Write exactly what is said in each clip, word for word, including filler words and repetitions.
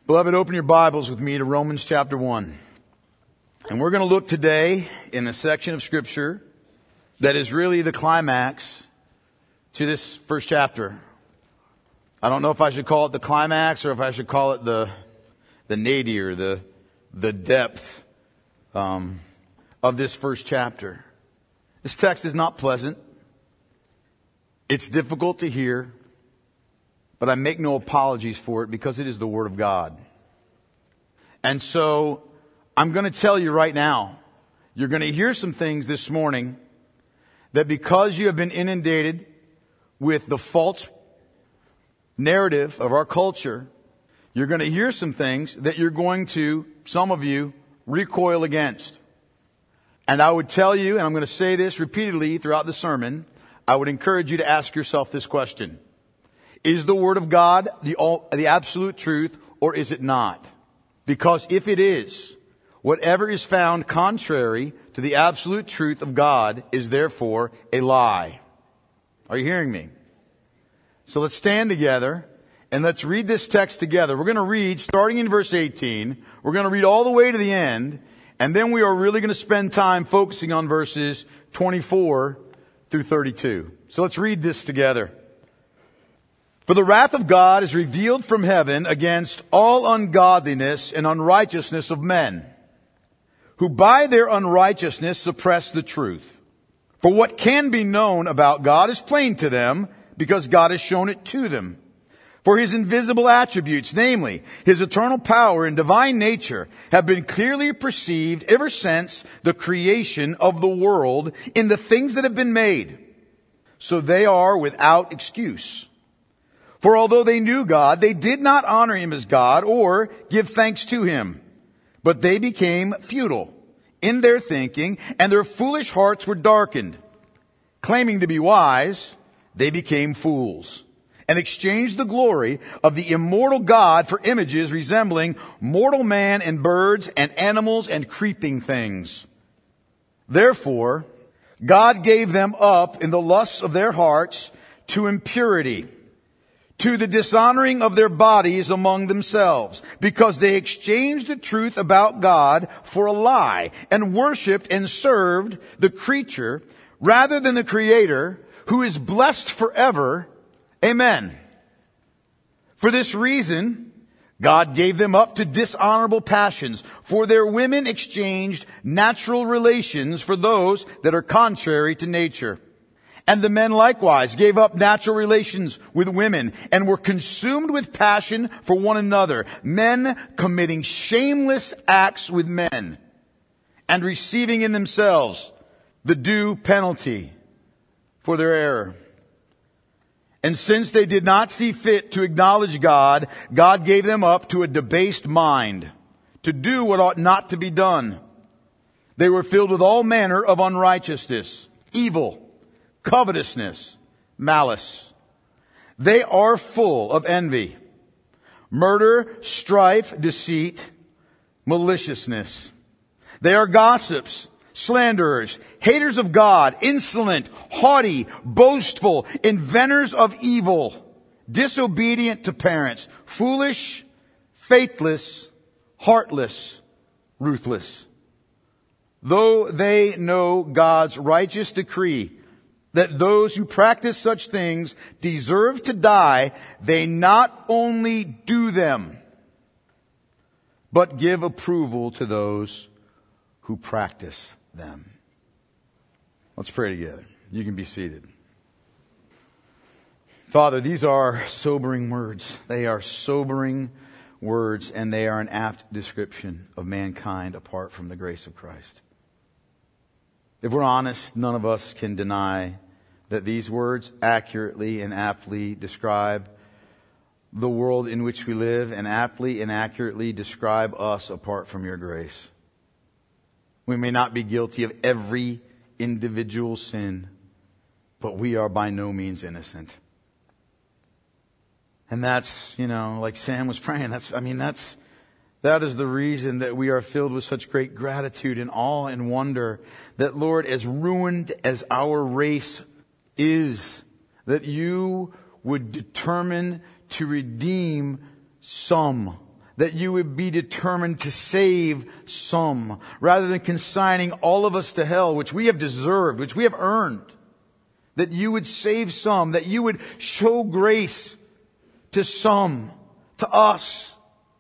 Beloved, open your Bibles with me to Romans chapter one. And we're going to look today in a section of Scripture that is really the climax to this first chapter. I don't know if I should call it the climax or if I should call it the the nadir, the the depth um, of this first chapter. This text is not pleasant. It's difficult to hear. But I make no apologies for it because it is the Word of God. And so I'm going to tell you right now, you're going to hear some things this morning that because you have been inundated with the false narrative of our culture, you're going to hear some things that you're going to, some of you, recoil against. And I would tell you, and I'm going to say this repeatedly throughout the sermon, I would encourage you to ask yourself this question. Is the Word of God the, the absolute truth, or is it not? Because if it is, whatever is found contrary to the absolute truth of God is therefore a lie. Are you hearing me? So let's stand together and let's read this text together. We're going to read starting in verse eighteen. We're going to read all the way to the end. And then we are really going to spend time focusing on verses twenty-four through thirty-two. So let's read this together. For the wrath of God is revealed from heaven against all ungodliness and unrighteousness of men, who by their unrighteousness suppress the truth. For what can be known about God is plain to them, because God has shown it to them. For His invisible attributes, namely His eternal power and divine nature, have been clearly perceived ever since the creation of the world in the things that have been made. So they are without excuse. For although they knew God, they did not honor Him as God or give thanks to Him. But they became futile in their thinking, and their foolish hearts were darkened. Claiming to be wise, they became fools, and exchanged the glory of the immortal God for images resembling mortal man and birds and animals and creeping things. Therefore, God gave them up in the lusts of their hearts to impurity, to the dishonoring of their bodies among themselves, because they exchanged the truth about God for a lie, and worshipped and served the creature rather than the Creator, who is blessed forever. Amen. For this reason, God gave them up to dishonorable passions, for their women exchanged natural relations for those that are contrary to nature. And the men likewise gave up natural relations with women and were consumed with passion for one another, men committing shameless acts with men and receiving in themselves the due penalty for their error. And since they did not see fit to acknowledge God, God gave them up to a debased mind to do what ought not to be done. They were filled with all manner of unrighteousness, evil, covetousness, malice. They are full of envy, murder, strife, deceit, maliciousness. They are gossips, slanderers, haters of God, insolent, haughty, boastful, inventors of evil, disobedient to parents, foolish, faithless, heartless, ruthless. Though they know God's righteous decree that those who practice such things deserve to die, they not only do them, but give approval to those who practice them. Let's pray together. You can be seated. Father, these are sobering words. They are sobering words, and they are an apt description of mankind apart from the grace of Christ. If we're honest, none of us can deny that these words accurately and aptly describe the world in which we live and aptly and accurately describe us apart from your grace. We may not be guilty of every individual sin, but we are by no means innocent. And that's, you know, like Sam was praying, that's, I mean, that's, That is the reason that we are filled with such great gratitude and awe and wonder that, Lord, as ruined as our race is, that you would determine to redeem some, that you would be determined to save some, rather than consigning all of us to hell, which we have deserved, which we have earned. That you would save some, that you would show grace to some, to us.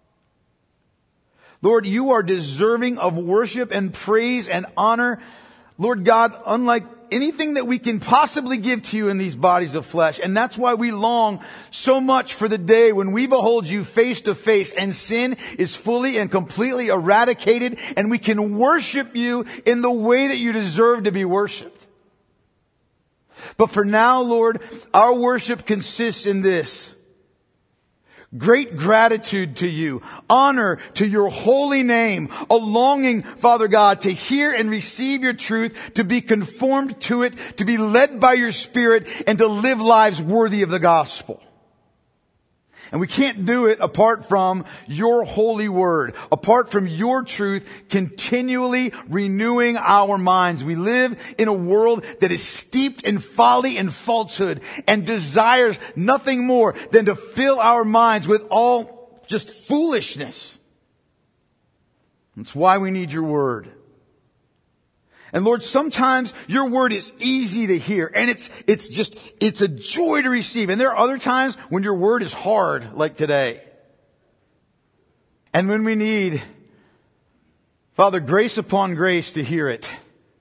Lord, you are deserving of worship and praise and honor. Lord God, unlike anything that we can possibly give to you in these bodies of flesh. And that's why we long so much for the day when we behold you face to face and sin is fully and completely eradicated and we can worship you in the way that you deserve to be worshiped. But for now, Lord, our worship consists in this. Great gratitude to you, honor to your holy name, a longing, Father God, to hear and receive your truth, to be conformed to it, to be led by your Spirit, and to live lives worthy of the gospel. And we can't do it apart from your holy word, apart from your truth continually renewing our minds. We live in a world that is steeped in folly and falsehood and desires nothing more than to fill our minds with all just foolishness. That's why we need your word. And Lord, sometimes your word is easy to hear and it's, it's just, it's a joy to receive. And there are other times when your word is hard, like today. And when we need, Father, grace upon grace to hear it.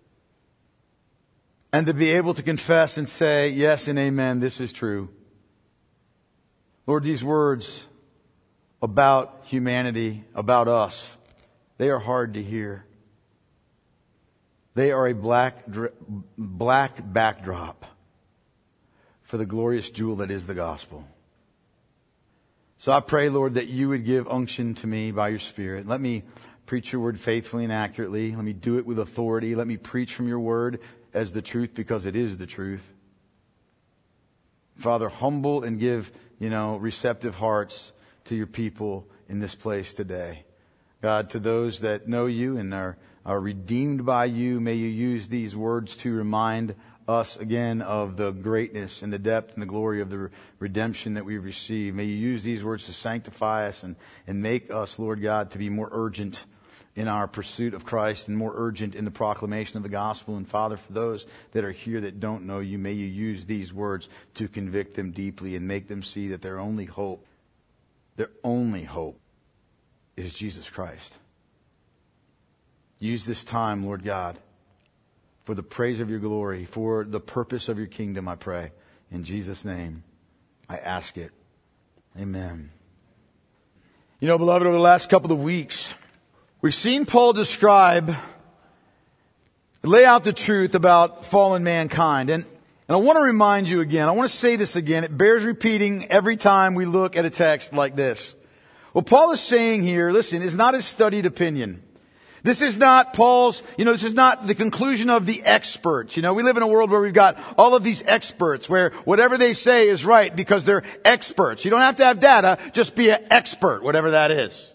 And to be able to confess and say, yes and amen, this is true. Lord, these words about humanity, about us, they are hard to hear. They are a black, black backdrop for the glorious jewel that is the gospel. So I pray, Lord, that you would give unction to me by your Spirit. Let me preach your word faithfully and accurately. Let me do it with authority. Let me preach from your word as the truth because it is the truth. Father, humble and give, you know, receptive hearts to your people in this place today. God, to those that know you and are are redeemed by you, may you use these words to remind us again of the greatness and the depth and the glory of the redemption that we've received. May you use these words to sanctify us and, and make us, Lord God, to be more urgent in our pursuit of Christ and more urgent in the proclamation of the gospel. And Father, for those that are here that don't know you, may you use these words to convict them deeply and make them see that their only hope, their only hope is Jesus Christ. Use this time, Lord God, for the praise of your glory, for the purpose of your kingdom, I pray. In Jesus' name, I ask it. Amen. You know, beloved, over the last couple of weeks, we've seen Paul describe, lay out the truth about fallen mankind. And, and I want to remind you again, I want to say this again. It bears repeating every time we look at a text like this. What Paul is saying here, listen, is not his studied opinion. This is not Paul's, you know, this is not the conclusion of the experts. You know, we live in a world where we've got all of these experts where whatever they say is right because they're experts. You don't have to have data, just be an expert, whatever that is.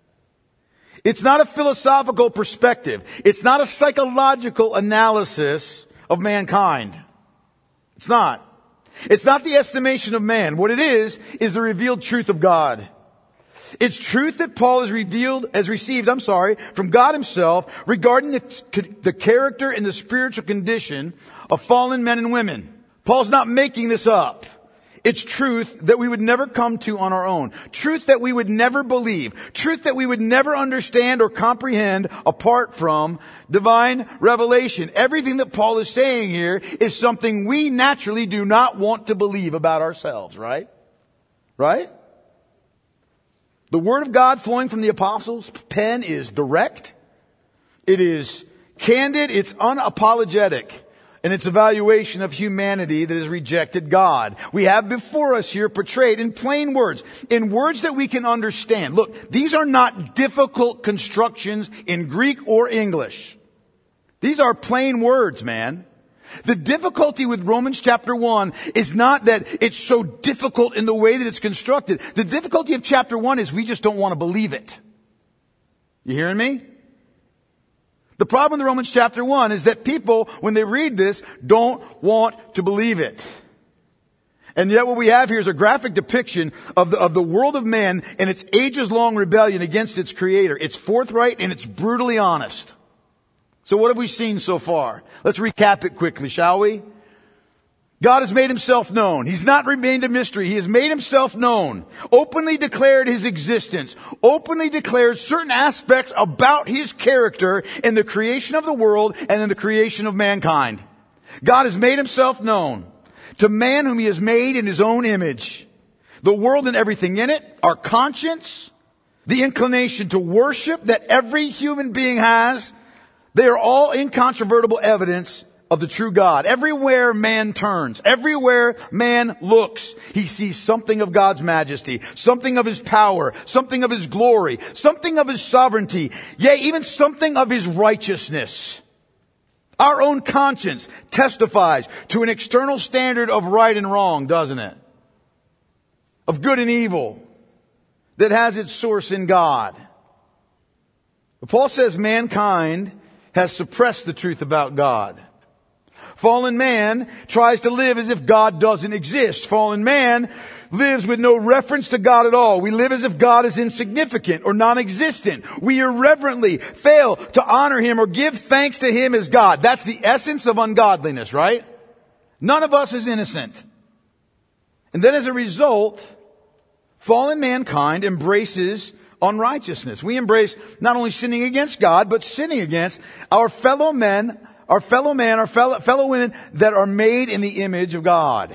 It's not a philosophical perspective. It's not a psychological analysis of mankind. It's not. It's not the estimation of man. What it is, is the revealed truth of God. It's truth that Paul has revealed, has received, I'm sorry, from God himself regarding the, the character and the spiritual condition of fallen men and women. Paul's not making this up. It's truth that we would never come to on our own. Truth that we would never believe. Truth that we would never understand or comprehend apart from divine revelation. Everything that Paul is saying here is something we naturally do not want to believe about ourselves, right? Right? The Word of God flowing from the apostles' pen is direct. It is candid. It's unapologetic in its evaluation of humanity that has rejected God. We have before us here portrayed in plain words, in words that we can understand. Look, these are not difficult constructions in Greek or English. These are plain words, man. The difficulty with Romans chapter one is not that it's so difficult in the way that it's constructed. The difficulty of chapter one is we just don't want to believe it. You hearing me? The problem with Romans chapter one is that people, when they read this, don't want to believe it. And yet what we have here is a graphic depiction of the, of the world of man and its ages-long rebellion against its Creator. It's forthright and it's brutally honest. So what have we seen so far? Let's recap it quickly, shall we? God has made himself known. He's not remained a mystery. He has made himself known, openly declared his existence, openly declared certain aspects about his character in the creation of the world and in the creation of mankind. God has made himself known to man whom he has made in his own image. The world and everything in it, our conscience, the inclination to worship that every human being has, they are all incontrovertible evidence of the true God. Everywhere man turns, everywhere man looks, he sees something of God's majesty, something of his power, something of his glory, something of his sovereignty, yea, even something of his righteousness. Our own conscience testifies to an external standard of right and wrong, doesn't it? Of good and evil that has its source in God. But Paul says mankind has suppressed the truth about God. Fallen man tries to live as if God doesn't exist. Fallen man lives with no reference to God at all. We live as if God is insignificant or non-existent. We irreverently fail to honor him or give thanks to him as God. That's the essence of ungodliness, right? None of us is innocent. And then as a result, fallen mankind embraces unrighteousness. We embrace not only sinning against God, but sinning against our fellow men, our fellow man, our fellow, fellow women that are made in the image of God.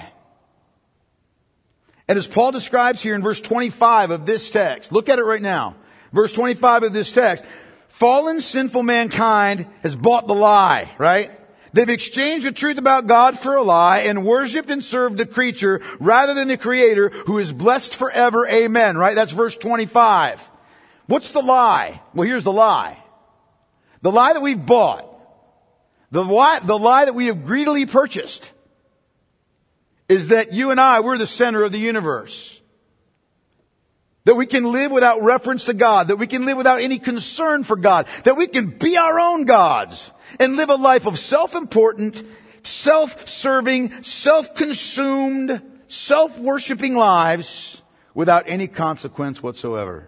And as Paul describes here in verse twenty-five of this text, look at it right now. Verse twenty-five of this text, fallen sinful mankind has bought the lie, right? They've exchanged the truth about God for a lie and worshiped and served the creature rather than the Creator who is blessed forever. Amen, right? That's verse twenty-five. What's the lie? Well, here's the lie. The lie that we've bought. The lie, the lie that we have greedily purchased is that you and I, we're the center of the universe. That we can live without reference to God. That we can live without any concern for God. That we can be our own gods and live a life of self-important, self-serving, self-consumed, self-worshiping lives without any consequence whatsoever.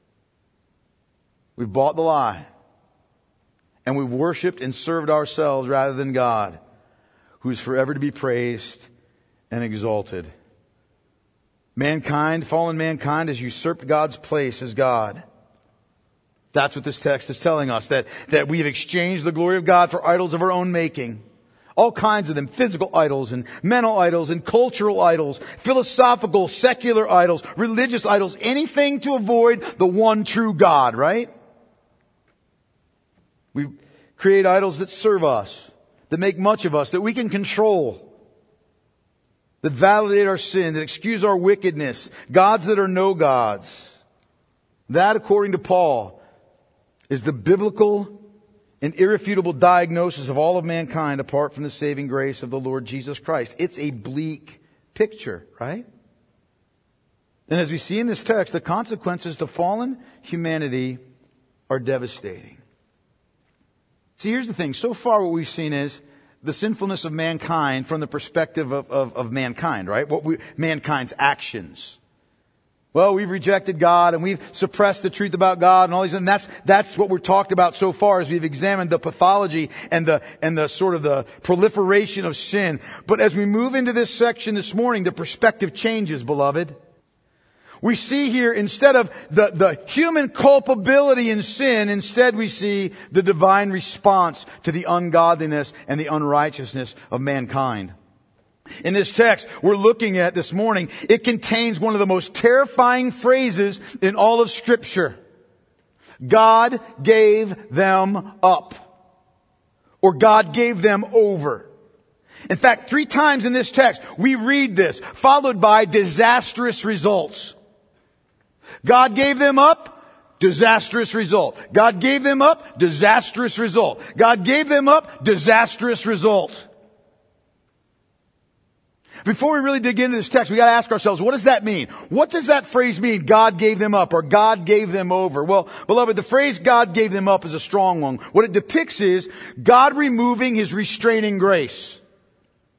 We've bought the lie. And we've worshipped and served ourselves rather than God, who is forever to be praised and exalted. Mankind, fallen mankind, has usurped God's place as God. That's what this text is telling us, that, that we have exchanged the glory of God for idols of our own making. All kinds of them, physical idols and mental idols and cultural idols, philosophical, secular idols, religious idols, anything to avoid the one true God, right? We create idols that serve us, that make much of us, that we can control, that validate our sin, that excuse our wickedness, gods that are no gods. That, according to Paul, is the biblical and irrefutable diagnosis of all of mankind apart from the saving grace of the Lord Jesus Christ. It's a bleak picture, right? And as we see in this text, the consequences to fallen humanity are devastating. See, here's the thing. So far what we've seen is the sinfulness of mankind from the perspective of, of, of mankind, right? What we, mankind's actions. Well, we've rejected God and we've suppressed the truth about God and all these, and that's, that's what we're talked about so far as we've examined the pathology and the, and the sort of the proliferation of sin. But as we move into this section this morning, the perspective changes, beloved. We see here, instead of the, the human culpability in sin, instead we see the divine response to the ungodliness and the unrighteousness of mankind. In this text we're looking at this morning, it contains one of the most terrifying phrases in all of Scripture. God gave them up. Or God gave them over. In fact, three times in this text we read this, followed by disastrous results. God gave them up, disastrous result. God gave them up, disastrous result. God gave them up, disastrous result. Before we really dig into this text, we got to ask ourselves, what does that mean? What does that phrase mean, God gave them up, or God gave them over? Well, beloved, the phrase God gave them up is a strong one. What it depicts is God removing His restraining grace.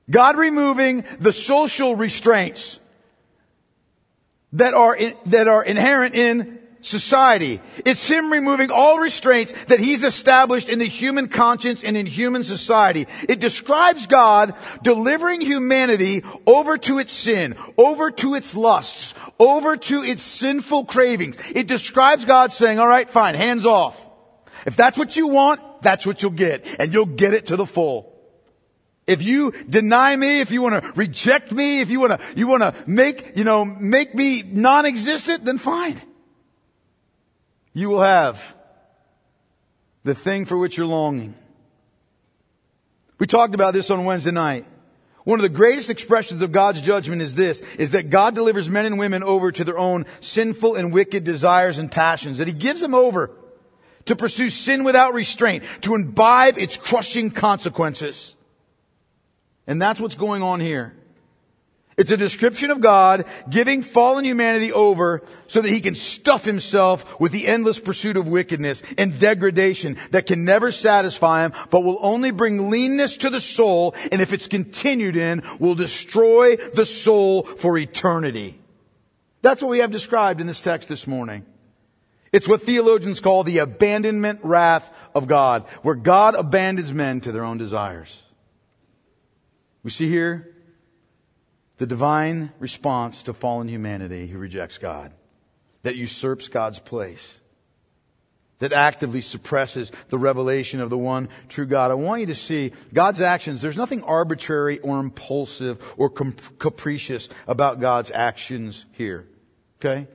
God removing the social restraints that are in, that are inherent in society. It's Him removing all restraints that He's established in the human conscience and in human society. It describes God delivering humanity over to its sin, over to its lusts, over to its sinful cravings. It describes God saying, all right, fine, hands off. If that's what you want, that's what you'll get. And you'll get it to the full. If you deny me, if you want to reject me, if you want to, you want to make, you know, make me non-existent, then fine. You will have the thing for which you're longing. We talked about this on Wednesday night. One of the greatest expressions of God's judgment is this, is that God delivers men and women over to their own sinful and wicked desires and passions. That He gives them over to pursue sin without restraint, to imbibe its crushing consequences. And that's what's going on here. It's a description of God giving fallen humanity over so that He can stuff Himself with the endless pursuit of wickedness and degradation that can never satisfy Him, but will only bring leanness to the soul, and if it's continued in, will destroy the soul for eternity. That's what we have described in this text this morning. It's what theologians call the abandonment wrath of God, where God abandons men to their own desires. We see here the divine response to fallen humanity who rejects God, that usurps God's place, that actively suppresses the revelation of the one true God. I want you to see God's actions. There's nothing arbitrary or impulsive or capricious about God's actions here. Okay?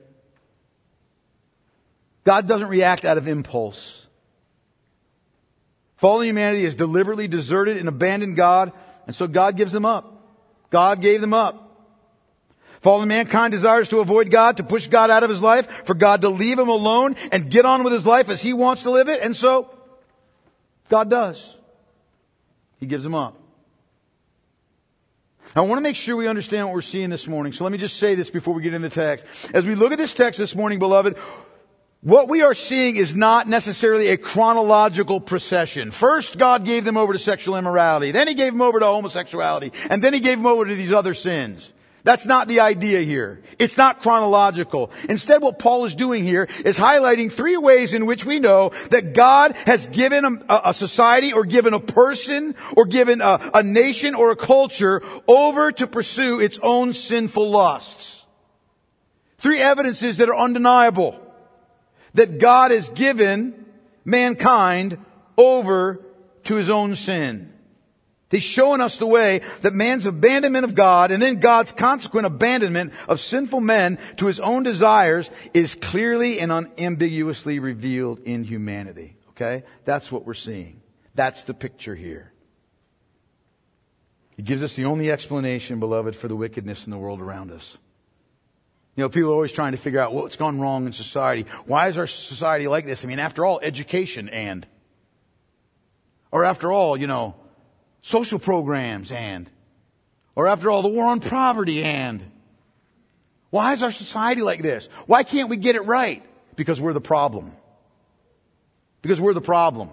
God doesn't react out of impulse. Fallen humanity has deliberately deserted and abandoned God, and so God gives them up. God gave them up. Fallen mankind desires to avoid God, to push God out of his life, for God to leave him alone and get on with his life as he wants to live it. And so, God does. He gives them up. Now, I want to make sure we understand what we're seeing this morning. So let me just say this before we get into the text. As we look at this text this morning, beloved, what we are seeing is not necessarily a chronological procession. First, God gave them over to sexual immorality. Then He gave them over to homosexuality. And then He gave them over to these other sins. That's not the idea here. It's not chronological. Instead, what Paul is doing here is highlighting three ways in which we know that God has given a, a society or given a person or given a, a nation or a culture over to pursue its own sinful lusts. Three evidences that are undeniable that God has given mankind over to his own sin. He's showing us the way that man's abandonment of God and then God's consequent abandonment of sinful men to his own desires is clearly and unambiguously revealed in humanity. Okay? That's what we're seeing. That's the picture here. He gives us the only explanation, beloved, for the wickedness in the world around us. You know, people are always trying to figure out what's gone wrong in society. Why is our society like this? I mean, after all, education and, or after all, you know, social programs and, or after all, the war on poverty and. Why is our society like this? Why can't we get it right? Because we're the problem. Because we're the problem.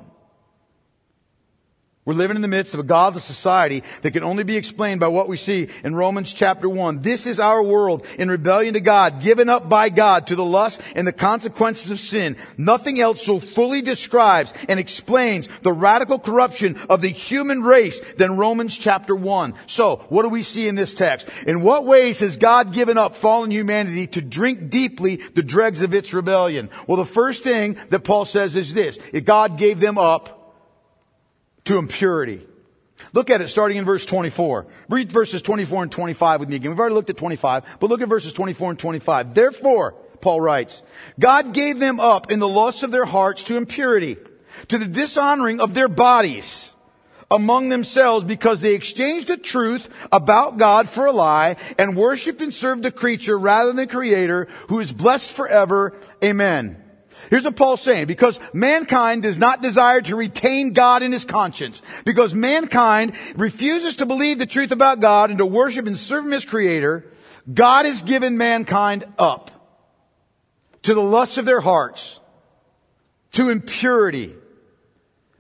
We're living in the midst of a godless society that can only be explained by what we see in Romans chapter one. This is our world in rebellion to God, given up by God to the lust and the consequences of sin. Nothing else so fully describes and explains the radical corruption of the human race than Romans chapter one. So, what do we see in this text? In what ways has God given up fallen humanity to drink deeply the dregs of its rebellion? Well, the first thing that Paul says is this: God gave them up to impurity. Look at it starting in verse twenty-four. Read verses twenty-four and twenty-five with me again. We've already looked at twenty-five, but look at verses twenty-four and twenty-five. Therefore, Paul writes, God gave them up in the lusts of their hearts to impurity, to the dishonoring of their bodies among themselves, because they exchanged the truth about God for a lie and worshipped and served the creature rather than the Creator, who is blessed forever. Amen. Here's what Paul's saying. Because mankind does not desire to retain God in his conscience, because mankind refuses to believe the truth about God and to worship and serve Him as Creator, God has given mankind up to the lusts of their hearts, to impurity.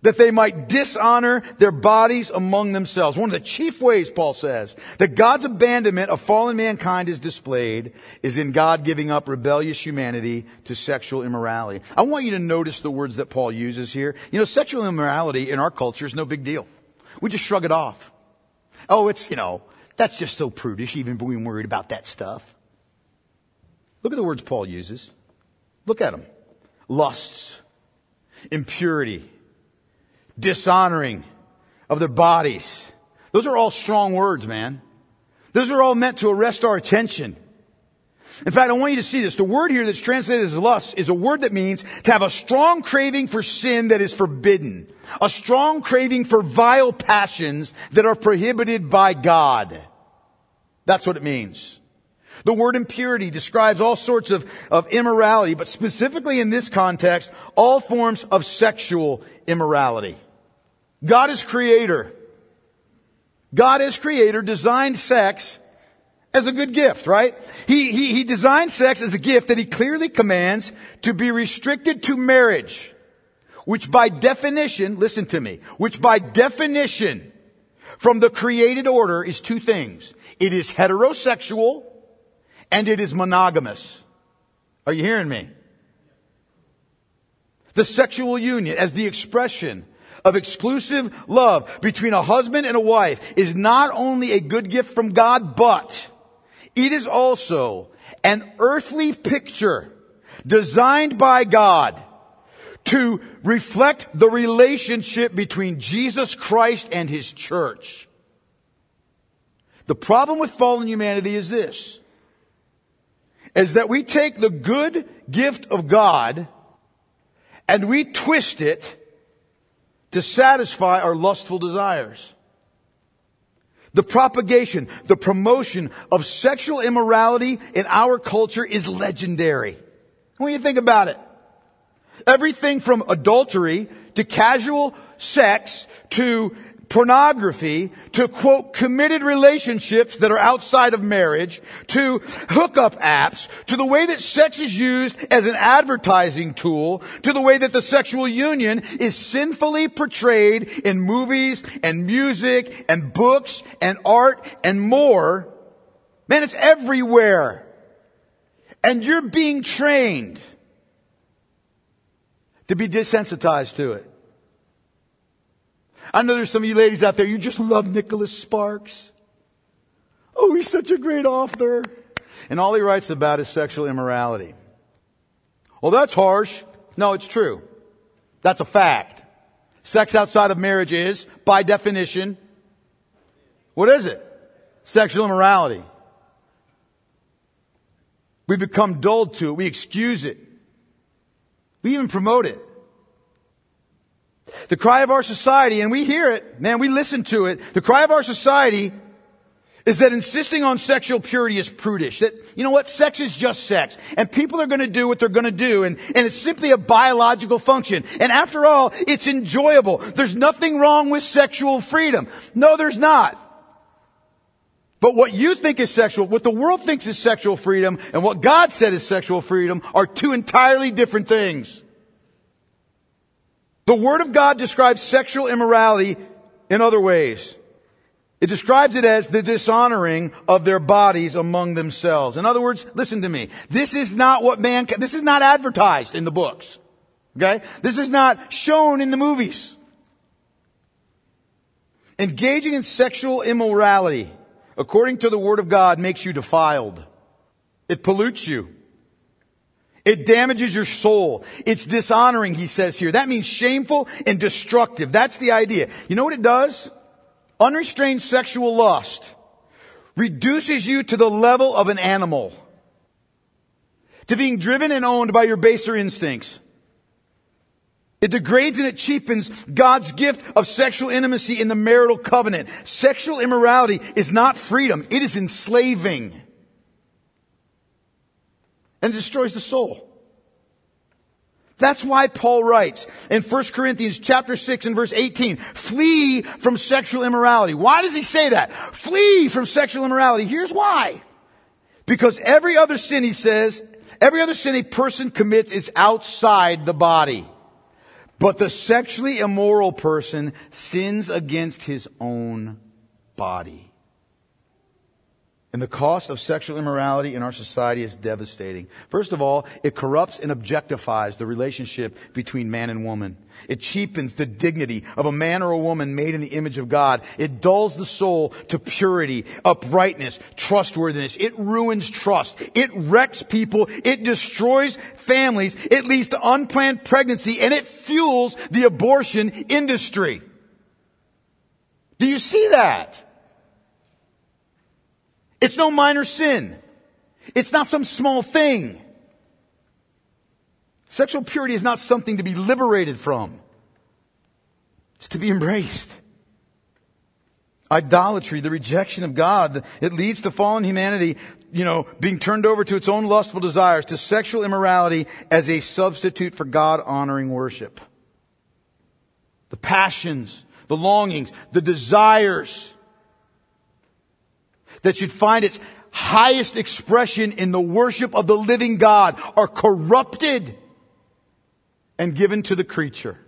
that they might dishonor their bodies among themselves. One of the chief ways, Paul says, that God's abandonment of fallen mankind is displayed is in God giving up rebellious humanity to sexual immorality. I want you to notice the words that Paul uses here. You know, sexual immorality in our culture is no big deal. We just shrug it off. Oh, it's, you know, that's just so prudish, even being worried about that stuff. Look at the words Paul uses. Look at them. Lusts, impurity, dishonoring of their bodies. Those are all strong words, man. Those are all meant to arrest our attention. In fact, I want you to see this. The word here that's translated as lust is a word that means to have a strong craving for sin that is forbidden. A strong craving for vile passions that are prohibited by God. That's what it means. The word impurity describes all sorts of, of immorality, but specifically in this context, all forms of sexual immorality. God is creator. God as creator designed sex as a good gift, right? He, he, he designed sex as a gift that he clearly commands to be restricted to marriage, which by definition, listen to me, which by definition from the created order is two things. It is heterosexual and it is monogamous. Are you hearing me? The sexual union as the expression of exclusive love between a husband and a wife is not only a good gift from God, but it is also an earthly picture designed by God to reflect the relationship between Jesus Christ and His church. The problem with fallen humanity is this, is that we take the good gift of God and we twist it to satisfy our lustful desires. The propagation, the promotion of sexual immorality in our culture is legendary. When you think about it, everything from adultery to casual sex to pornography to, quote, committed relationships that are outside of marriage to hookup apps to the way that sex is used as an advertising tool to the way that the sexual union is sinfully portrayed in movies and music and books and art and more. Man, it's everywhere. And you're being trained to be desensitized to it. I know there's some of you ladies out there, you just love Nicholas Sparks. Oh, he's such a great author. And all he writes about is sexual immorality. Well, that's harsh. No, it's true. That's a fact. Sex outside of marriage is, by definition, what is it? Sexual immorality. We become dulled to it. We excuse it. We even promote it. The cry of our society, and we hear it, man, we listen to it. The cry of our society is that insisting on sexual purity is prudish. That, you know what, sex is just sex. And people are going to do what they're going to do. And, and it's simply a biological function. And after all, it's enjoyable. There's nothing wrong with sexual freedom. No, there's not. But what you think is sexual, what the world thinks is sexual freedom, and what God said is sexual freedom are two entirely different things. The Word of God describes sexual immorality in other ways. It describes it as the dishonoring of their bodies among themselves. In other words, listen to me. This is not what man, this is not advertised in the books. Okay? This is not shown in the movies. Engaging in sexual immorality, according to the Word of God, makes you defiled. It pollutes you. It damages your soul. It's dishonoring, he says here. That means shameful and destructive. That's the idea. You know what it does? Unrestrained sexual lust reduces you to the level of an animal, to being driven and owned by your baser instincts. It degrades and it cheapens God's gift of sexual intimacy in the marital covenant. Sexual immorality is not freedom. It is enslaving. And it destroys the soul. That's why Paul writes in First Corinthians chapter six and verse eighteen, flee from sexual immorality. Why does he say that? Flee from sexual immorality. Here's why. Because every other sin, he says, every other sin a person commits is outside the body. But the sexually immoral person sins against his own body. And the cost of sexual immorality in our society is devastating. First of all, it corrupts and objectifies the relationship between man and woman. It cheapens the dignity of a man or a woman made in the image of God. It dulls the soul to purity, uprightness, trustworthiness. It ruins trust. It wrecks people. It destroys families. It leads to unplanned pregnancy, and it fuels the abortion industry. Do you see that? It's no minor sin. It's not some small thing. Sexual purity is not something to be liberated from. It's to be embraced. Idolatry, the rejection of God, it leads to fallen humanity, you know, being turned over to its own lustful desires, to sexual immorality as a substitute for God-honoring worship. The passions, the longings, the desires that should find its highest expression in the worship of the living God are corrupted and given to the creature.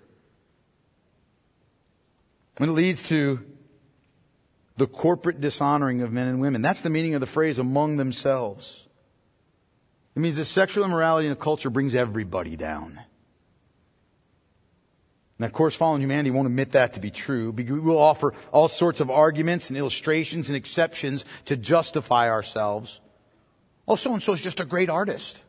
And it leads to the corporate dishonoring of men and women. That's the meaning of the phrase among themselves. It means that sexual immorality in a culture brings everybody down. And of course, fallen humanity won't admit that to be true. We will offer all sorts of arguments and illustrations and exceptions to justify ourselves. Oh, so-and-so is just a great artist.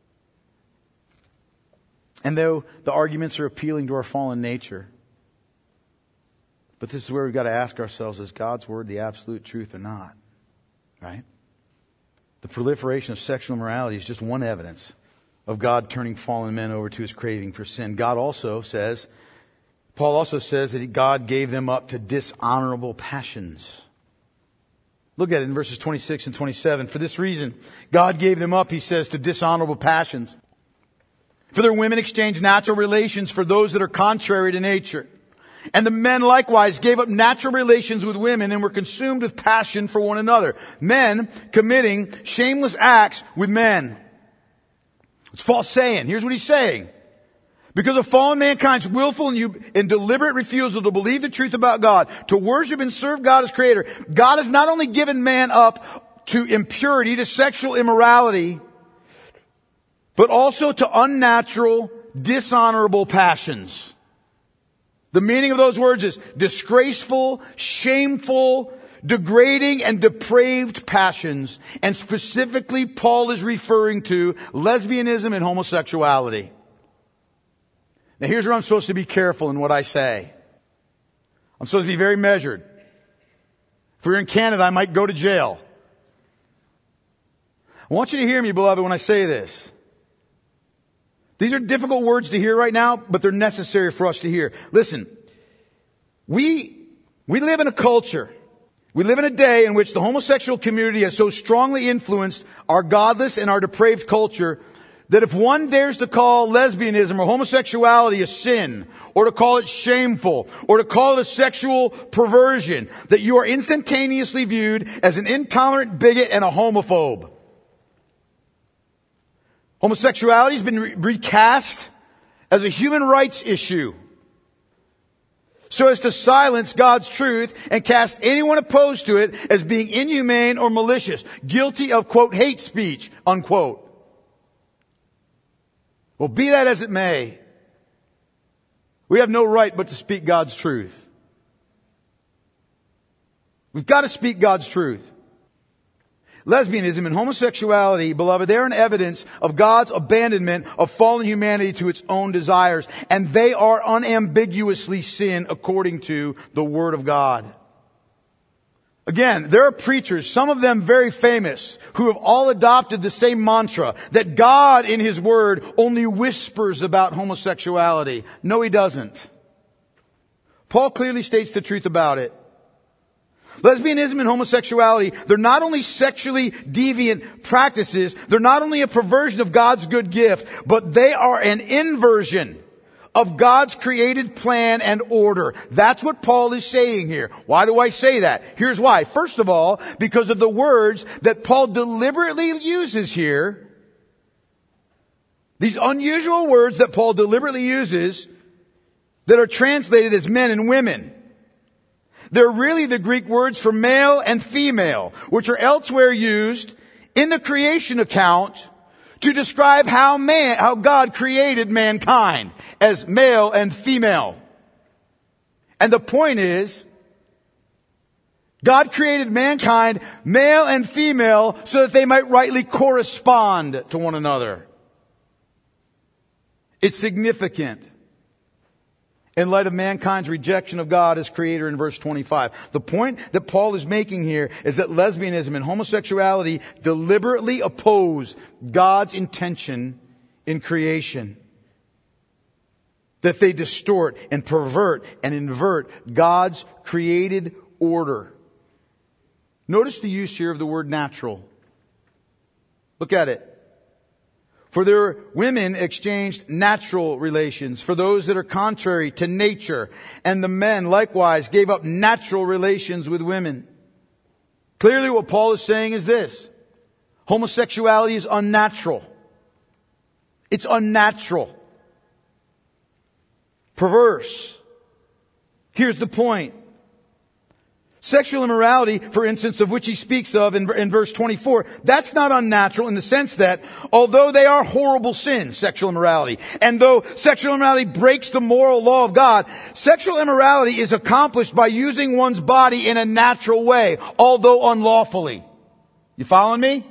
And though the arguments are appealing to our fallen nature, but this is where we've got to ask ourselves, is God's word the absolute truth or not? Right? The proliferation of sexual immorality is just one evidence of God turning fallen men over to his craving for sin. God also says, Paul also says that God gave them up to dishonorable passions. Look at it in verses twenty-six and twenty-seven. For this reason, God gave them up, he says, to dishonorable passions. For their women exchanged natural relations for those that are contrary to nature. And the men likewise gave up natural relations with women and were consumed with passion for one another. Men committing shameless acts with men. What's Paul saying? Here's what he's saying. Because of fallen mankind's willful and deliberate refusal to believe the truth about God, to worship and serve God as Creator, God has not only given man up to impurity, to sexual immorality, but also to unnatural, dishonorable passions. The meaning of those words is disgraceful, shameful, degrading, and depraved passions. And specifically, Paul is referring to lesbianism and homosexuality. Now here's where I'm supposed to be careful in what I say. I'm supposed to be very measured. If we were in Canada, I might go to jail. I want you to hear me, beloved, when I say this. These are difficult words to hear right now, but they're necessary for us to hear. Listen, we, we live in a culture, we live in a day in which the homosexual community has so strongly influenced our godless and our depraved culture that if one dares to call lesbianism or homosexuality a sin, or to call it shameful, or to call it a sexual perversion, that you are instantaneously viewed as an intolerant bigot and a homophobe. Homosexuality has been re- recast as a human rights issue, so as to silence God's truth and cast anyone opposed to it as being inhumane or malicious, guilty of, quote, hate speech, unquote. Well, be that as it may, we have no right but to speak God's truth. We've got to speak God's truth. Lesbianism and homosexuality, beloved, they're an evidence of God's abandonment of fallen humanity to its own desires. And they are unambiguously sin according to the Word of God. Again, there are preachers, some of them very famous, who have all adopted the same mantra that God in His Word only whispers about homosexuality. No, He doesn't. Paul clearly states the truth about it. Lesbianism and homosexuality, they're not only sexually deviant practices, they're not only a perversion of God's good gift, but they are an inversion of God's created plan and order. That's what Paul is saying here. Why do I say that? Here's why. First of all, because of the words that Paul deliberately uses here. These unusual words that Paul deliberately uses that are translated as men and women. They're really the Greek words for male and female, which are elsewhere used in the creation account to describe how man, how God created mankind as male and female. And the point is, God created mankind, male and female, so that they might rightly correspond to one another. It's significant in light of mankind's rejection of God as creator in verse twenty-five. The point that Paul is making here is that lesbianism and homosexuality deliberately oppose God's intention in creation. That they distort and pervert and invert God's created order. Notice the use here of the word natural. Look at it. For their women exchanged natural relations for those that are contrary to nature. And the men likewise gave up natural relations with women. Clearly what Paul is saying is this. Homosexuality is unnatural. It's unnatural. Perverse. Here's the point. Sexual immorality, for instance, of which he speaks of in, in verse twenty-four, that's not unnatural in the sense that, although they are horrible sins, sexual immorality, and though sexual immorality breaks the moral law of God, sexual immorality is accomplished by using one's body in a natural way, although unlawfully. You following me?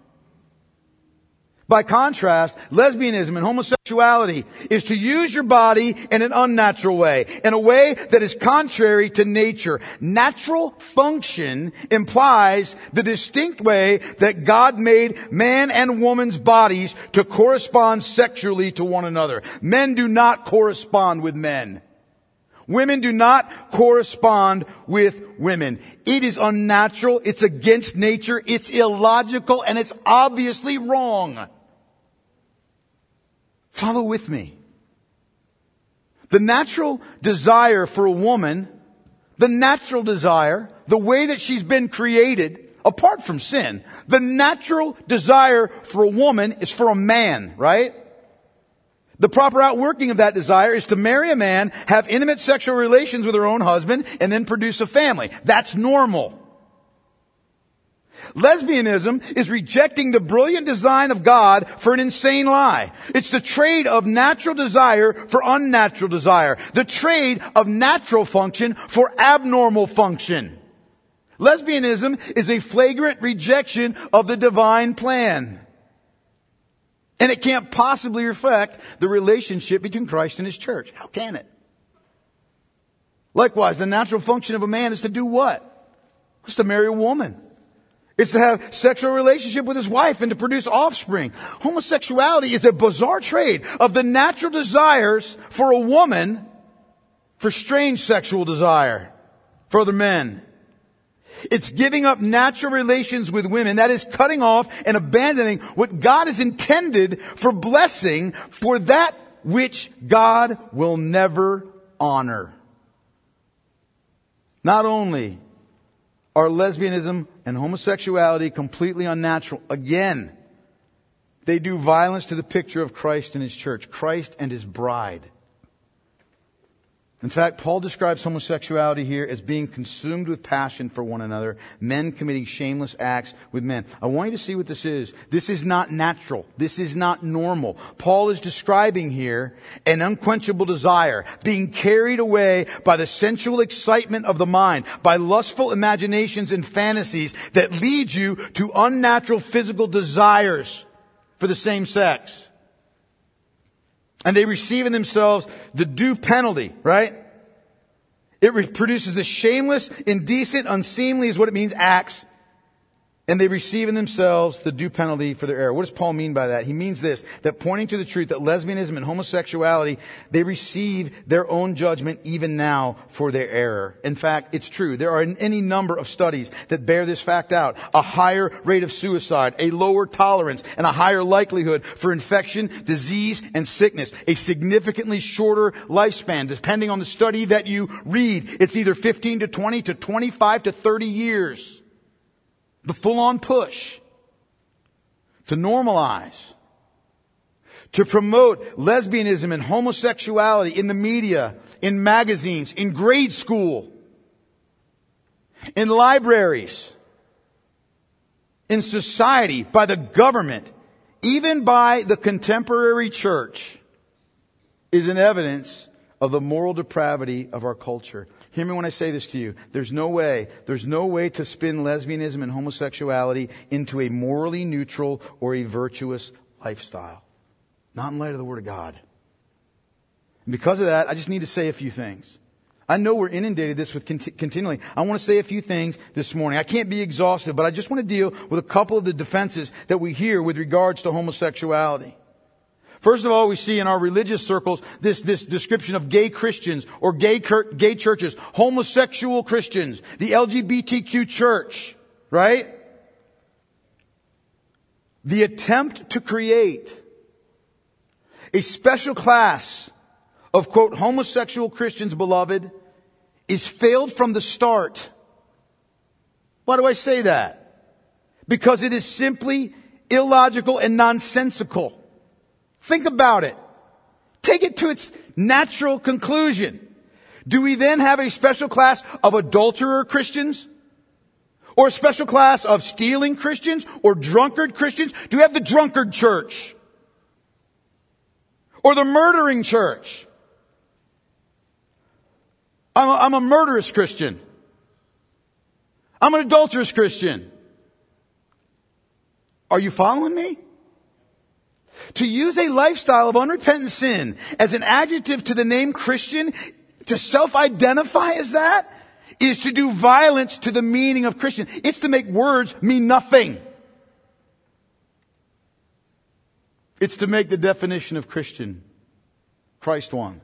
By contrast, lesbianism and homosexuality is to use your body in an unnatural way, in a way that is contrary to nature. Natural function implies the distinct way that God made man and woman's bodies to correspond sexually to one another. Men do not correspond with men. Women do not correspond with women. It is unnatural, it's against nature, it's illogical, and it's obviously wrong. Follow with me. The natural desire for a woman, the natural desire, the way that she's been created, apart from sin, the natural desire for a woman is for a man, right? The proper outworking of that desire is to marry a man, have intimate sexual relations with her own husband, and then produce a family. That's normal. Lesbianism is rejecting the brilliant design of God for an insane lie. It's the trade of natural desire for unnatural desire. The trade of natural function for abnormal function. Lesbianism is a flagrant rejection of the divine plan. And it can't possibly reflect the relationship between Christ and His church. How can it? Likewise, the natural function of a man is to do what? It's to marry a woman. It's to have sexual relationship with his wife and to produce offspring. Homosexuality is a bizarre trade of the natural desires for a woman for strange sexual desire for other men. It's giving up natural relations with women. That is cutting off and abandoning what God has intended for blessing for that which God will never honor. Not only are lesbianism and homosexuality completely unnatural, again, they do violence to the picture of Christ and His church, Christ and His bride. In fact, Paul describes homosexuality here as being consumed with passion for one another, men committing shameless acts with men. I want you to see what this is. This is not natural. This is not normal. Paul is describing here an unquenchable desire, being carried away by the sensual excitement of the mind, by lustful imaginations and fantasies that lead you to unnatural physical desires for the same sex. And they receive in themselves the due penalty, right? It re- produces the shameless, indecent, unseemly is what it means, acts. And they receive in themselves the due penalty for their error. What does Paul mean by that? He means this, that pointing to the truth that lesbianism and homosexuality, they receive their own judgment even now for their error. In fact, it's true. There are any number of studies that bear this fact out. A higher rate of suicide, a lower tolerance, and a higher likelihood for infection, disease, and sickness. A significantly shorter lifespan, depending on the study that you read. It's either fifteen to twenty to twenty-five to thirty years. The full-on push to normalize, to promote lesbianism and homosexuality in the media, in magazines, in grade school, in libraries, in society, by the government, even by the contemporary church, is an evidence of the moral depravity of our culture. Hear me when I say this to you. There's no way, there's no way to spin lesbianism and homosexuality into a morally neutral or a virtuous lifestyle. Not in light of the Word of God. And because of that, I just need to say a few things. I know we're inundated this with conti- continually. I want to say a few things this morning. I can't be exhaustive, but I just want to deal with a couple of the defenses that we hear with regards to homosexuality. First of all, we see in our religious circles this, this description of gay Christians or gay, gay churches, homosexual Christians, the L G B T Q church, right? The attempt to create a special class of, quote, homosexual Christians, beloved, is failed from the start. Why do I say that? Because it is simply illogical and nonsensical. Think about it. Take it to its natural conclusion. Do we then have a special class of adulterer Christians? Or a special class of stealing Christians? Or drunkard Christians? Do we have the drunkard church? Or the murdering church? I'm a, I'm a murderous Christian. I'm an adulterous Christian. Are you following me? To use a lifestyle of unrepentant sin as an adjective to the name Christian, to self-identify as that, is to do violence to the meaning of Christian. It's to make words mean nothing. It's to make the definition of Christian, Christ one,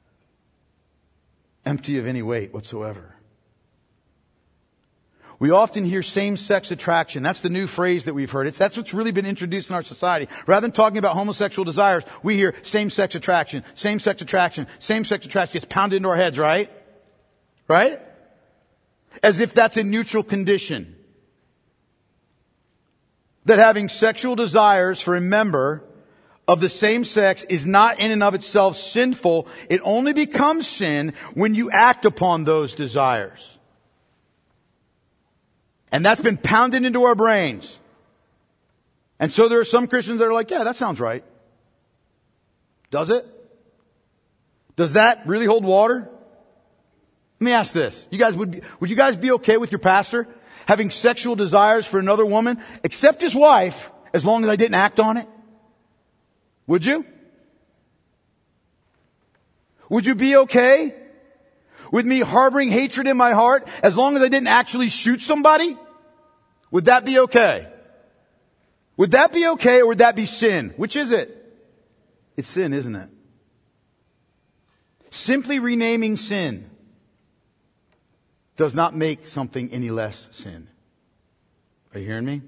empty of any weight whatsoever. We often hear same-sex attraction. That's the new phrase that we've heard. It's, that's what's really been introduced in our society. Rather than talking about homosexual desires, we hear same-sex attraction, same-sex attraction, same-sex attraction gets pounded into our heads, right? Right? As if that's a neutral condition. That having sexual desires for a member of the same sex is not in and of itself sinful. It only becomes sin when you act upon those desires. And that's been pounded into our brains. And so there are some Christians that are like, yeah, that sounds right. Does it? Does that really hold water? Let me ask this. You guys would, be, would you guys be okay with your pastor having sexual desires for another woman, except his wife, as long as I didn't act on it? Would you? Would you be okay with me harboring hatred in my heart as long as I didn't actually shoot somebody? Would that be okay? Would that be okay, or would that be sin? Which is it? It's sin, isn't it? Simply renaming sin does not make something any less sin. Are you hearing me?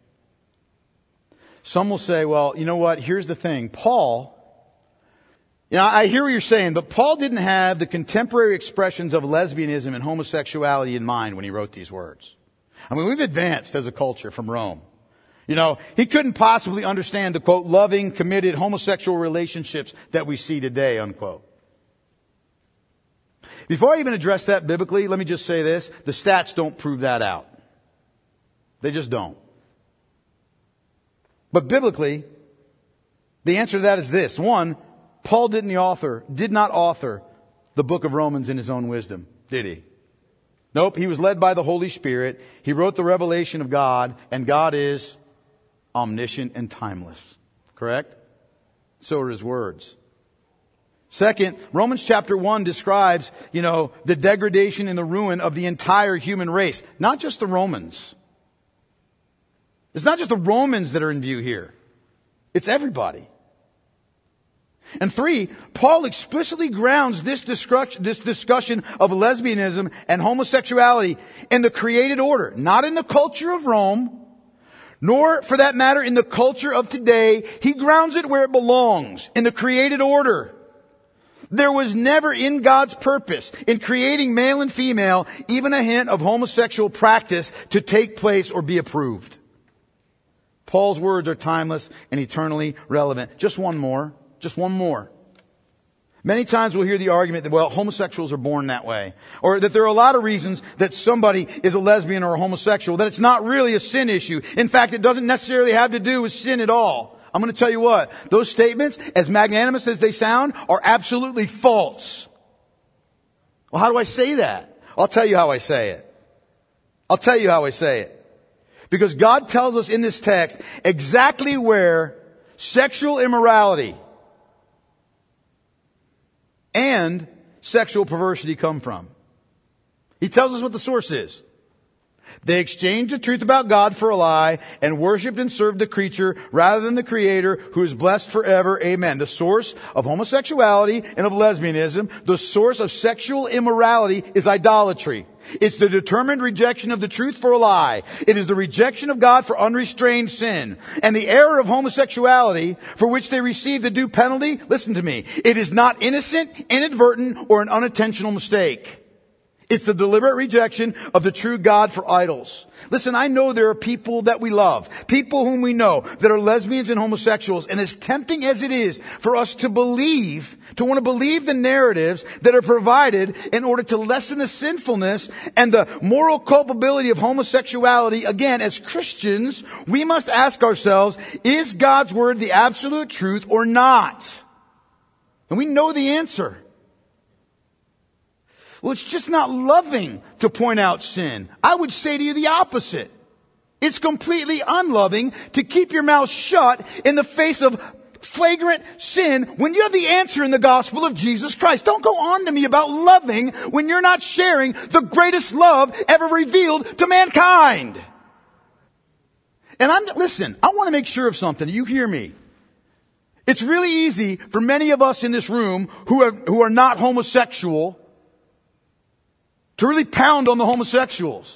Some will say, well, you know what? Here's the thing. Paul, you know, I hear what you're saying, but Paul didn't have the contemporary expressions of lesbianism and homosexuality in mind when he wrote these words. I mean, we've advanced as a culture from Rome. You know, he couldn't possibly understand the, quote, loving, committed homosexual relationships that we see today, unquote. Before I even address that biblically, let me just say this. The stats don't prove that out. They just don't. But biblically, the answer to that is this. One, Paul didn't the author, did not author the book of Romans in his own wisdom, did he? Nope, he was led by the Holy Spirit. He wrote the revelation of God, and God is omniscient and timeless. Correct? So are his words. Second, Romans chapter one describes, you know, the degradation and the ruin of the entire human race. Not just the Romans. It's not just the Romans that are in view here. It's everybody. And three, Paul explicitly grounds this discussion, this discussion of lesbianism and homosexuality in the created order, not in the culture of Rome, nor, for that matter, in the culture of today. He grounds it where it belongs, in the created order. There was never in God's purpose, in creating male and female, even a hint of homosexual practice to take place or be approved. Paul's words are timeless and eternally relevant. Just one more. Just one more. Many times we'll hear the argument that, well, homosexuals are born that way. Or that there are a lot of reasons that somebody is a lesbian or a homosexual, that it's not really a sin issue. In fact, it doesn't necessarily have to do with sin at all. I'm going to tell you what, those statements, as magnanimous as they sound, are absolutely false. Well, how do I say that? I'll tell you how I say it. I'll tell you how I say it. Because God tells us in this text exactly where sexual immorality and sexual perversity come from. He tells us what the source is. They exchanged the truth about God for a lie and worshipped and served the creature rather than the Creator, who is blessed forever. Amen. The source of homosexuality and of lesbianism, the source of sexual immorality, is idolatry. It's the determined rejection of the truth for a lie. It is the rejection of God for unrestrained sin. And the error of homosexuality, for which they receive the due penalty, listen to me, it is not innocent, inadvertent, or an unintentional mistake. It's the deliberate rejection of the true God for idols. Listen, I know there are people that we love, people whom we know that are lesbians and homosexuals, and as tempting as it is for us to believe, to want to believe the narratives that are provided in order to lessen the sinfulness and the moral culpability of homosexuality, again, as Christians, we must ask ourselves, is God's word the absolute truth or not? And we know the answer. Well, it's just not loving to point out sin. I would say to you the opposite. It's completely unloving to keep your mouth shut in the face of flagrant sin when you have the answer in the gospel of Jesus Christ. Don't go on to me about loving when you're not sharing the greatest love ever revealed to mankind. And I'm, listen, I want to make sure of something. You hear me. It's really easy for many of us in this room who are, who are not homosexual to really pound on the homosexuals.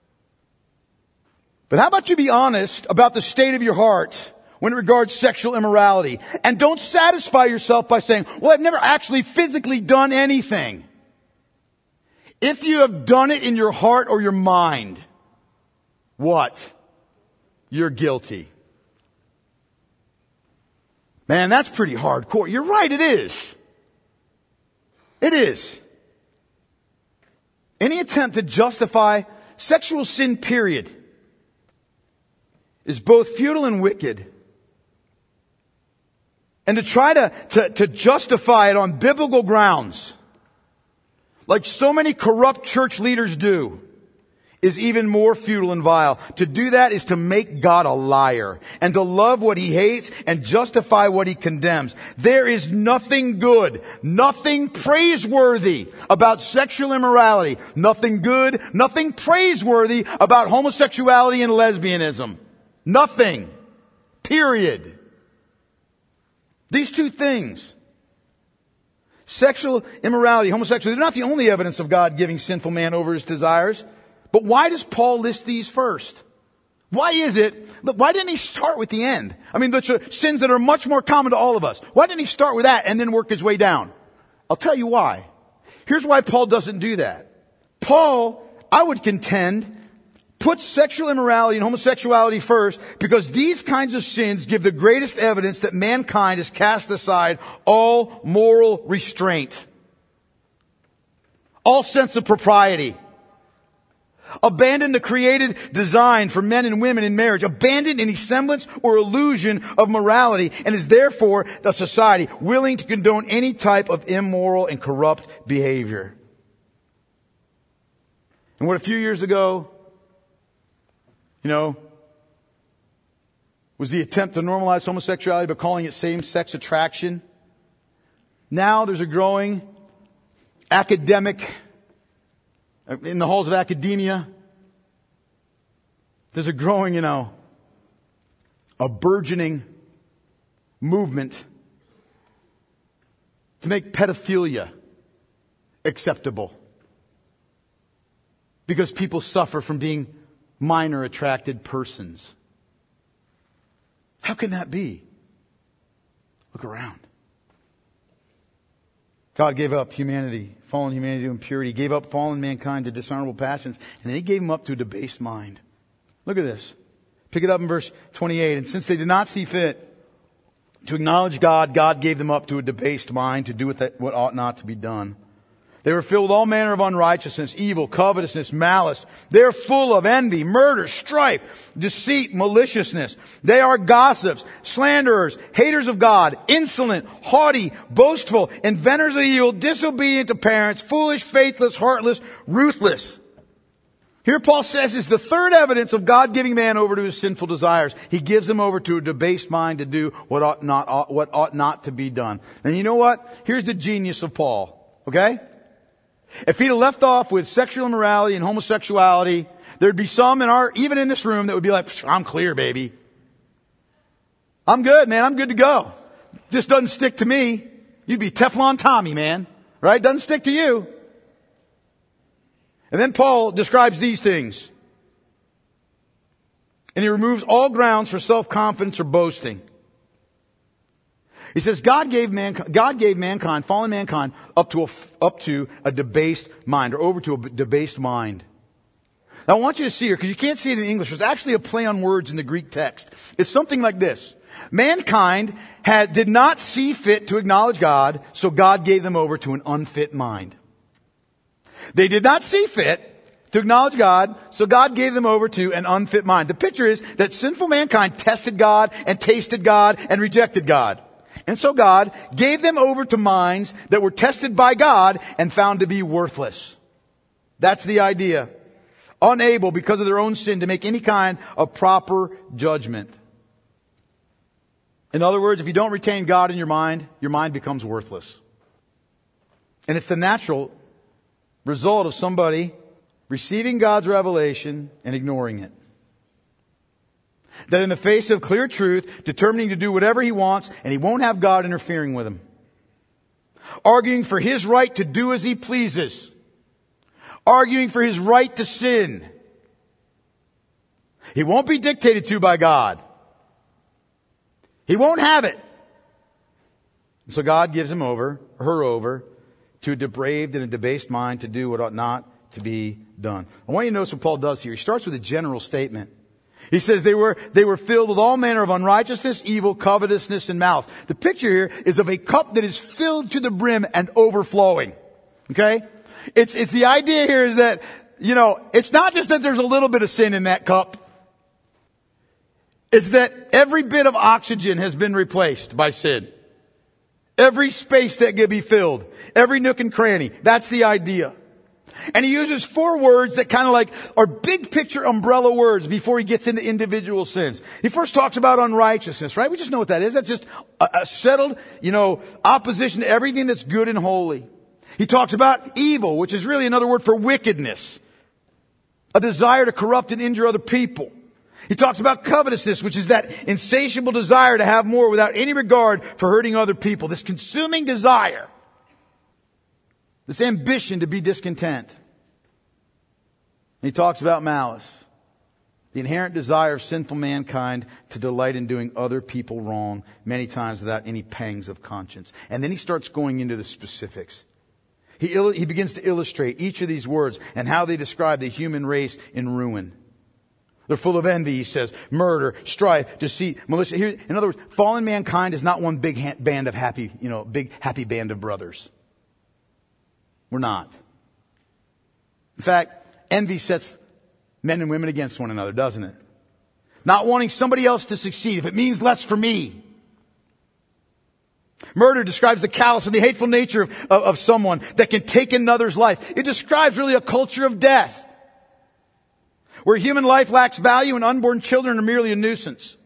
But how about you be honest about the state of your heart when it regards sexual immorality? And don't satisfy yourself by saying, well, I've never actually physically done anything. If you have done it in your heart or your mind, what? You're guilty. Man, that's pretty hardcore. You're right, it is. It is. Any attempt to justify sexual sin, period, is both futile and wicked. And to try to, to, to justify it on biblical grounds, like so many corrupt church leaders do, is even more futile and vile. To do that is to make God a liar and to love what He hates and justify what He condemns. There is nothing good, nothing praiseworthy about sexual immorality, nothing good, nothing praiseworthy about homosexuality and lesbianism. Nothing. Period. These two things, sexual immorality, homosexuality, they're not the only evidence of God giving sinful man over his desires. But why does Paul list these first? Why is it, look, why didn't he start with the end? I mean, the sins that are much more common to all of us. Why didn't he start with that and then work his way down? I'll tell you why. Here's why Paul doesn't do that. Paul, I would contend, puts sexual immorality and homosexuality first because these kinds of sins give the greatest evidence that mankind has cast aside all moral restraint, all sense of propriety. Abandon the created design for men and women in marriage. Abandon any semblance or illusion of morality, and is therefore a society willing to condone any type of immoral and corrupt behavior. And what a few years ago, you know, was the attempt to normalize homosexuality by calling it same-sex attraction. Now there's a growing academic in the halls of academia, there's a growing, you know, a burgeoning movement to make pedophilia acceptable. Because people suffer from being minor attracted persons. How can that be? Look around. God gave up humanity, fallen humanity to impurity. He gave up fallen mankind to dishonorable passions. And then He gave them up to a debased mind. Look at this. Pick it up in verse twenty-eight. And since they did not see fit To acknowledge God, God gave them up to a debased mind to do what ought not to be done. They were filled with all manner of unrighteousness, evil, covetousness, malice. They're full of envy, murder, strife, deceit, maliciousness. They are gossips, slanderers, haters of God, insolent, haughty, boastful, inventors of evil, disobedient to parents, foolish, faithless, heartless, ruthless. Here Paul says is the third evidence of God giving man over to his sinful desires. He gives him over to a debased mind to do what ought not, what ought not to be done. And you know what? Here's the genius of Paul. Okay? If he'd have left off with sexual immorality and homosexuality, there'd be some in our, even in this room, that would be like, I'm clear, baby. I'm good, man. I'm good to go. Just doesn't stick to me. You'd be Teflon Tommy, man. Right? Doesn't stick to you. And then Paul describes these things. And he removes all grounds for self-confidence or boasting. He says God gave mankind, God gave mankind, fallen mankind, up to a, up to a debased mind, or over to a debased mind. Now I want you to see here, because you can't see it in English. There's actually a play on words in the Greek text. It's something like this. Mankind had, did not see fit to acknowledge God, so God gave them over to an unfit mind. They did not see fit to acknowledge God, so God gave them over to an unfit mind. The picture is that sinful mankind tested God and tasted God and rejected God. And so God gave them over to minds that were tested by God and found to be worthless. That's the idea. Unable, because of their own sin, to make any kind of proper judgment. In other words, if you don't retain God in your mind, your mind becomes worthless. And it's the natural result of somebody receiving God's revelation and ignoring it. That in the face of clear truth, determining to do whatever he wants, and he won't have God interfering with him. Arguing for his right to do as he pleases. Arguing for his right to sin. He won't be dictated to by God. He won't have it. So God gives him over, her over, to a depraved and a debased mind to do what ought not to be done. I want you to notice what Paul does here. He starts with a general statement. He says they were, they were filled with all manner of unrighteousness, evil, covetousness, and malice. The picture here is of a cup that is filled to the brim and overflowing. Okay? It's, it's the idea here is that, you know, it's not just that there's a little bit of sin in that cup. It's that every bit of oxygen has been replaced by sin. Every space that can be filled. Every nook and cranny. That's the idea. And he uses four words that kind of like are big picture umbrella words before he gets into individual sins. He first talks about unrighteousness, right? We just know what that is. That's just a, a settled, you know, opposition to everything that's good and holy. He talks about evil, which is really another word for wickedness. A desire to corrupt and injure other people. He talks about covetousness, which is that insatiable desire to have more without any regard for hurting other people. This consuming desire. This ambition to be discontent. And he talks about malice. The inherent desire of sinful mankind to delight in doing other people wrong, many times without any pangs of conscience. And then he starts going into the specifics. He, il- he begins to illustrate each of these words and how they describe the human race in ruin. They're full of envy, he says, murder, strife, deceit, malicious. Here, in other words, fallen mankind is not one big ha- band of happy, you know, big happy band of brothers. We're not. In fact, envy sets men and women against one another, doesn't it? Not wanting somebody else to succeed if it means less for me. Murder describes the callous and the hateful nature of, of, of someone that can take another's life. It describes really a culture of death. Where human life lacks value and unborn children are merely a nuisance.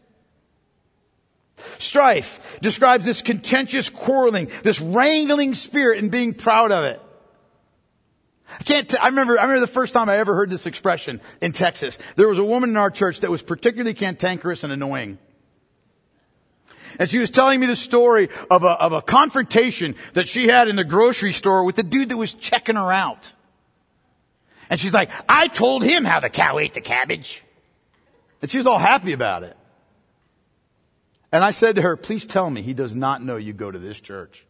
Strife describes this contentious quarreling, this wrangling spirit and being proud of it. I can't, t- I remember, I remember the first time I ever heard this expression in Texas. There was a woman in our church that was particularly cantankerous and annoying. And she was telling me the story of a, of a confrontation that she had in the grocery store with the dude that was checking her out. And she's like, I told him how the cow ate the cabbage. And she was all happy about it. And I said to her, please tell me he does not know you go to this church.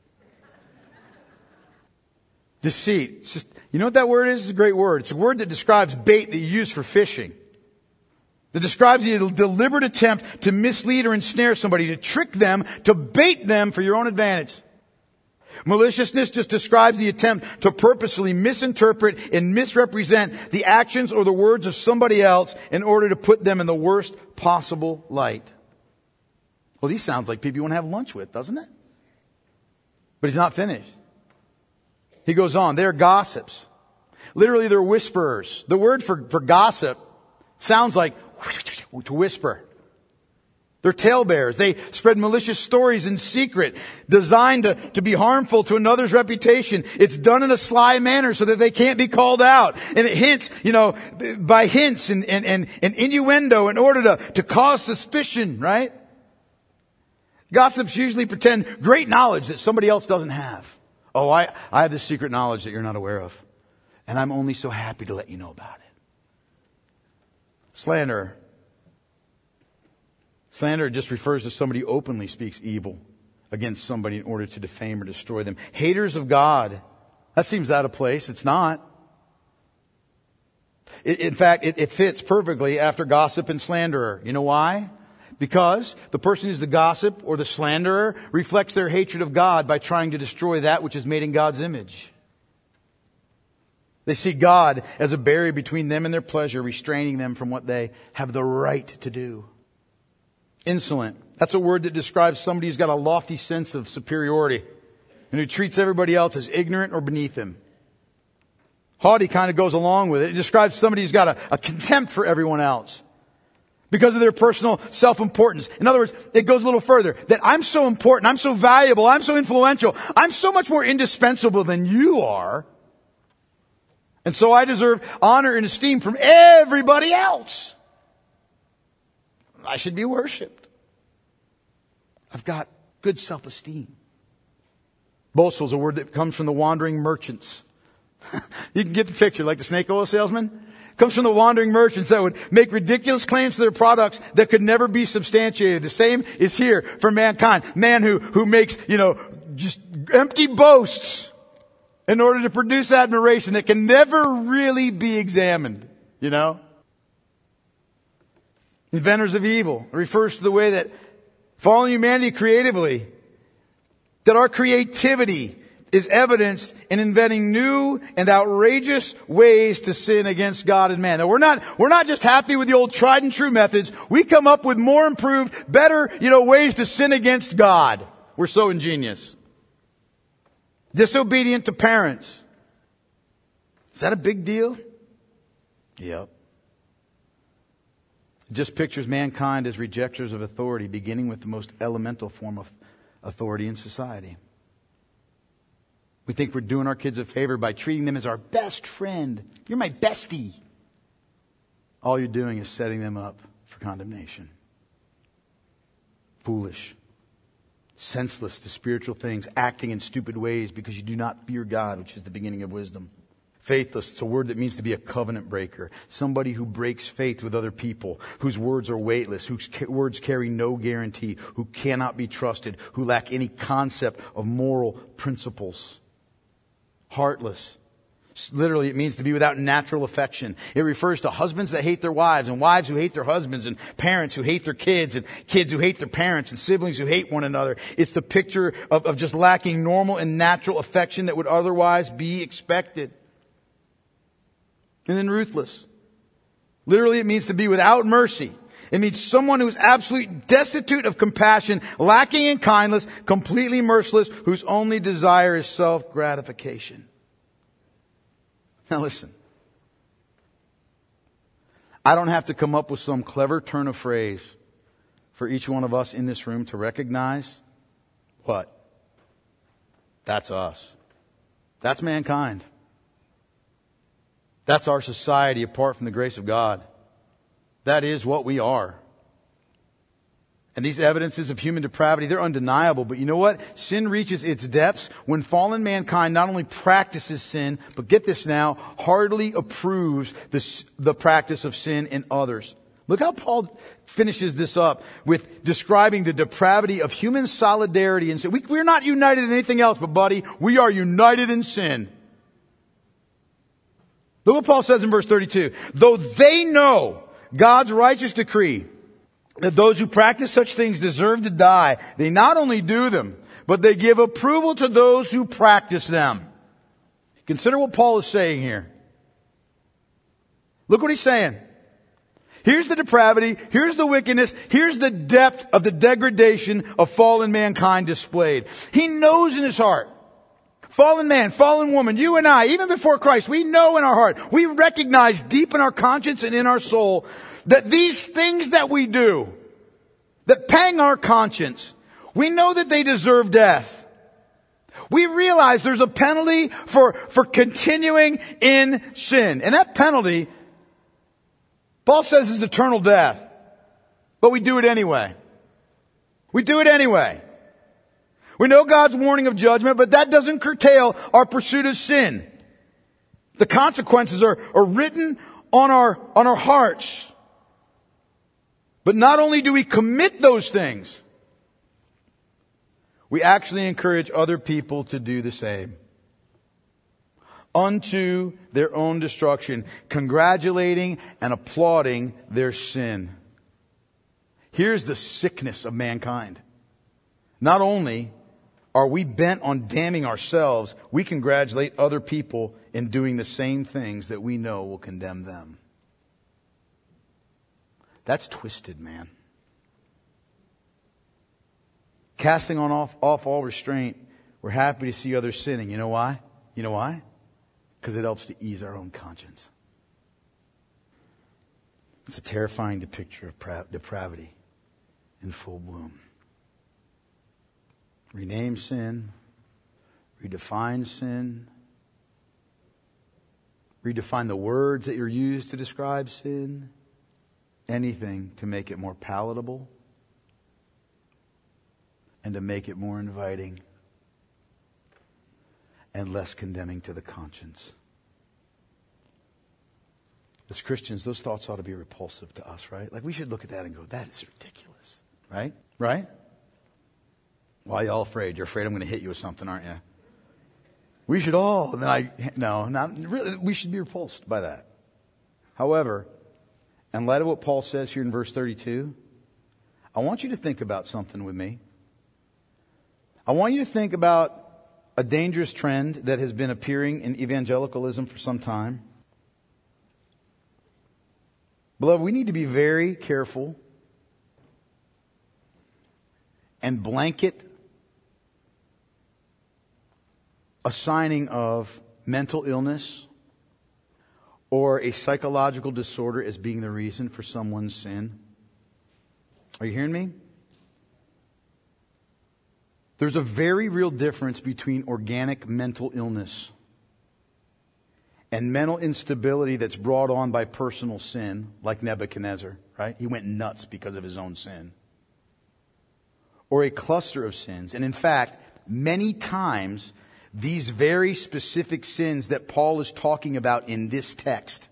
Deceit. It's just, you know what that word is? It's a great word. It's a word that describes bait that you use for fishing. that describes the deliberate attempt to mislead or ensnare somebody, to trick them, to bait them for your own advantage. Maliciousness just describes the attempt to purposely misinterpret and misrepresent the actions or the words of somebody else in order to put them in the worst possible light. Well, these sounds like people you want to have lunch with, doesn't it? But he's not finished. He goes on, they're gossips. Literally, they're whisperers. The word for, for gossip sounds like to whisper. They're talebearers. They spread malicious stories in secret, designed to, to be harmful to another's reputation. It's done in a sly manner so that they can't be called out. And it hints, you know, by hints and, and, and, and innuendo in order to, to cause suspicion, right? Gossips usually pretend great knowledge that somebody else doesn't have. Oh, I, I have this secret knowledge that you're not aware of. And I'm only so happy to let you know about it. Slander. Slander just refers to somebody who openly speaks evil against somebody in order to defame or destroy them. Haters of God. That seems out of place. It's not. It, in fact, it, it fits perfectly after gossip and slanderer. You know why? Because the person who's the gossip or the slanderer reflects their hatred of God by trying to destroy that which is made in God's image. They see God as a barrier between them and their pleasure, restraining them from what they have the right to do. Insolent. That's a word that describes somebody who's got a lofty sense of superiority and who treats everybody else as ignorant or beneath him. Haughty kind of goes along with it. It describes somebody who's got a, a contempt for everyone else because of their personal self-importance. In other words, it goes a little further. That I'm so important, I'm so valuable, I'm so influential, I'm so much more indispensable than you are. And so I deserve honor and esteem from everybody else. I should be worshipped. I've got good self-esteem. Boastful is a word that comes from the wandering merchants. You can get the picture, like the snake oil salesman. It comes from the wandering merchants that would make ridiculous claims to their products that could never be substantiated. The same is here for mankind. Man who, who makes, you know, just empty boasts in order to produce admiration that can never really be examined, you know? Inventors of evil refers to the way that fallen humanity creatively, that our creativity is evidenced in inventing new and outrageous ways to sin against God and man. Now we're not, we're not just happy with the old tried and true methods. We come up with more improved, better, you know, ways to sin against God. We're so ingenious. Disobedient to parents. Is that a big deal? Yep. It just pictures mankind as rejectors of authority, beginning with the most elemental form of authority in society. We think we're doing our kids a favor by treating them as our best friend. You're my bestie. All you're doing is setting them up for condemnation. Foolish. Senseless to spiritual things, acting in stupid ways because you do not fear God, which is the beginning of wisdom. Faithless, it's a word that means to be a covenant breaker. Somebody who breaks faith with other people, whose words are weightless, whose words carry no guarantee, who cannot be trusted, who lack any concept of moral principles. Heartless. Literally, it means to be without natural affection. It refers to husbands that hate their wives, and wives who hate their husbands, and parents who hate their kids, and kids who hate their parents, and siblings who hate one another. It's the picture of, of just lacking normal and natural affection that would otherwise be expected. And then ruthless. Literally, it means to be without mercy. It means someone who is absolutely destitute of compassion, lacking in kindness, completely merciless, whose only desire is self-gratification. Now listen. I don't have to come up with some clever turn of phrase for each one of us in this room to recognize what? That's us. That's mankind. That's our society apart from the grace of God. That is what we are. And these evidences of human depravity, they're undeniable. But you know what? Sin reaches its depths when fallen mankind not only practices sin, but get this now, heartily approves this, the practice of sin in others. Look how Paul finishes this up with describing the depravity of human solidarity in sin. We, we're not united in anything else, but buddy, we are united in sin. Look what Paul says in verse thirty-two. Though they know God's righteous decree that those who practice such things deserve to die, they not only do them, but they give approval to those who practice them. Consider what Paul is saying here. Look what he's saying. Here's the depravity, here's the wickedness, here's the depth of the degradation of fallen mankind displayed. He knows in his heart. Fallen man, fallen woman, you and I, even before Christ, we know in our heart, we recognize deep in our conscience and in our soul that these things that we do, that pang our conscience, we know that they deserve death. We realize there's a penalty for, for continuing in sin. And that penalty, Paul says, is eternal death. But we do it anyway. We do it anyway. We know God's warning of judgment, but that doesn't curtail our pursuit of sin. The consequences are, are written on our, on our hearts. But not only do we commit those things, we actually encourage other people to do the same. Unto their own destruction, congratulating and applauding their sin. Here's the sickness of mankind. Not only are we bent on damning ourselves, we congratulate other people in doing the same things that we know will condemn them. That's twisted, man. Casting on off, off all restraint, we're happy to see others sinning. You know why? You know why? Because it helps to ease our own conscience. It's a terrifying depiction of pra- depravity in full bloom. Rename sin, redefine sin, redefine the words that you're used to describe sin, anything to make it more palatable and to make it more inviting and less condemning to the conscience. As Christians, those thoughts ought to be repulsive to us, right? Like we should look at that and go, that is ridiculous, right? Right? Why are y'all afraid? You're afraid I'm going to hit you with something, aren't you? We should all, then I, no, not really, we should be repulsed by that. However, in light of what Paul says here in verse thirty-two, I want you to think about something with me. I want you to think about a dangerous trend that has been appearing in evangelicalism for some time. Beloved, we need to be very careful and blanket a signing of mental illness or a psychological disorder as being the reason for someone's sin. Are you hearing me? There's a very real difference between organic mental illness and mental instability that's brought on by personal sin, like Nebuchadnezzar, right? He went nuts because of his own sin. Or a cluster of sins. And in fact, many times, these very specific sins that Paul is talking about in this text,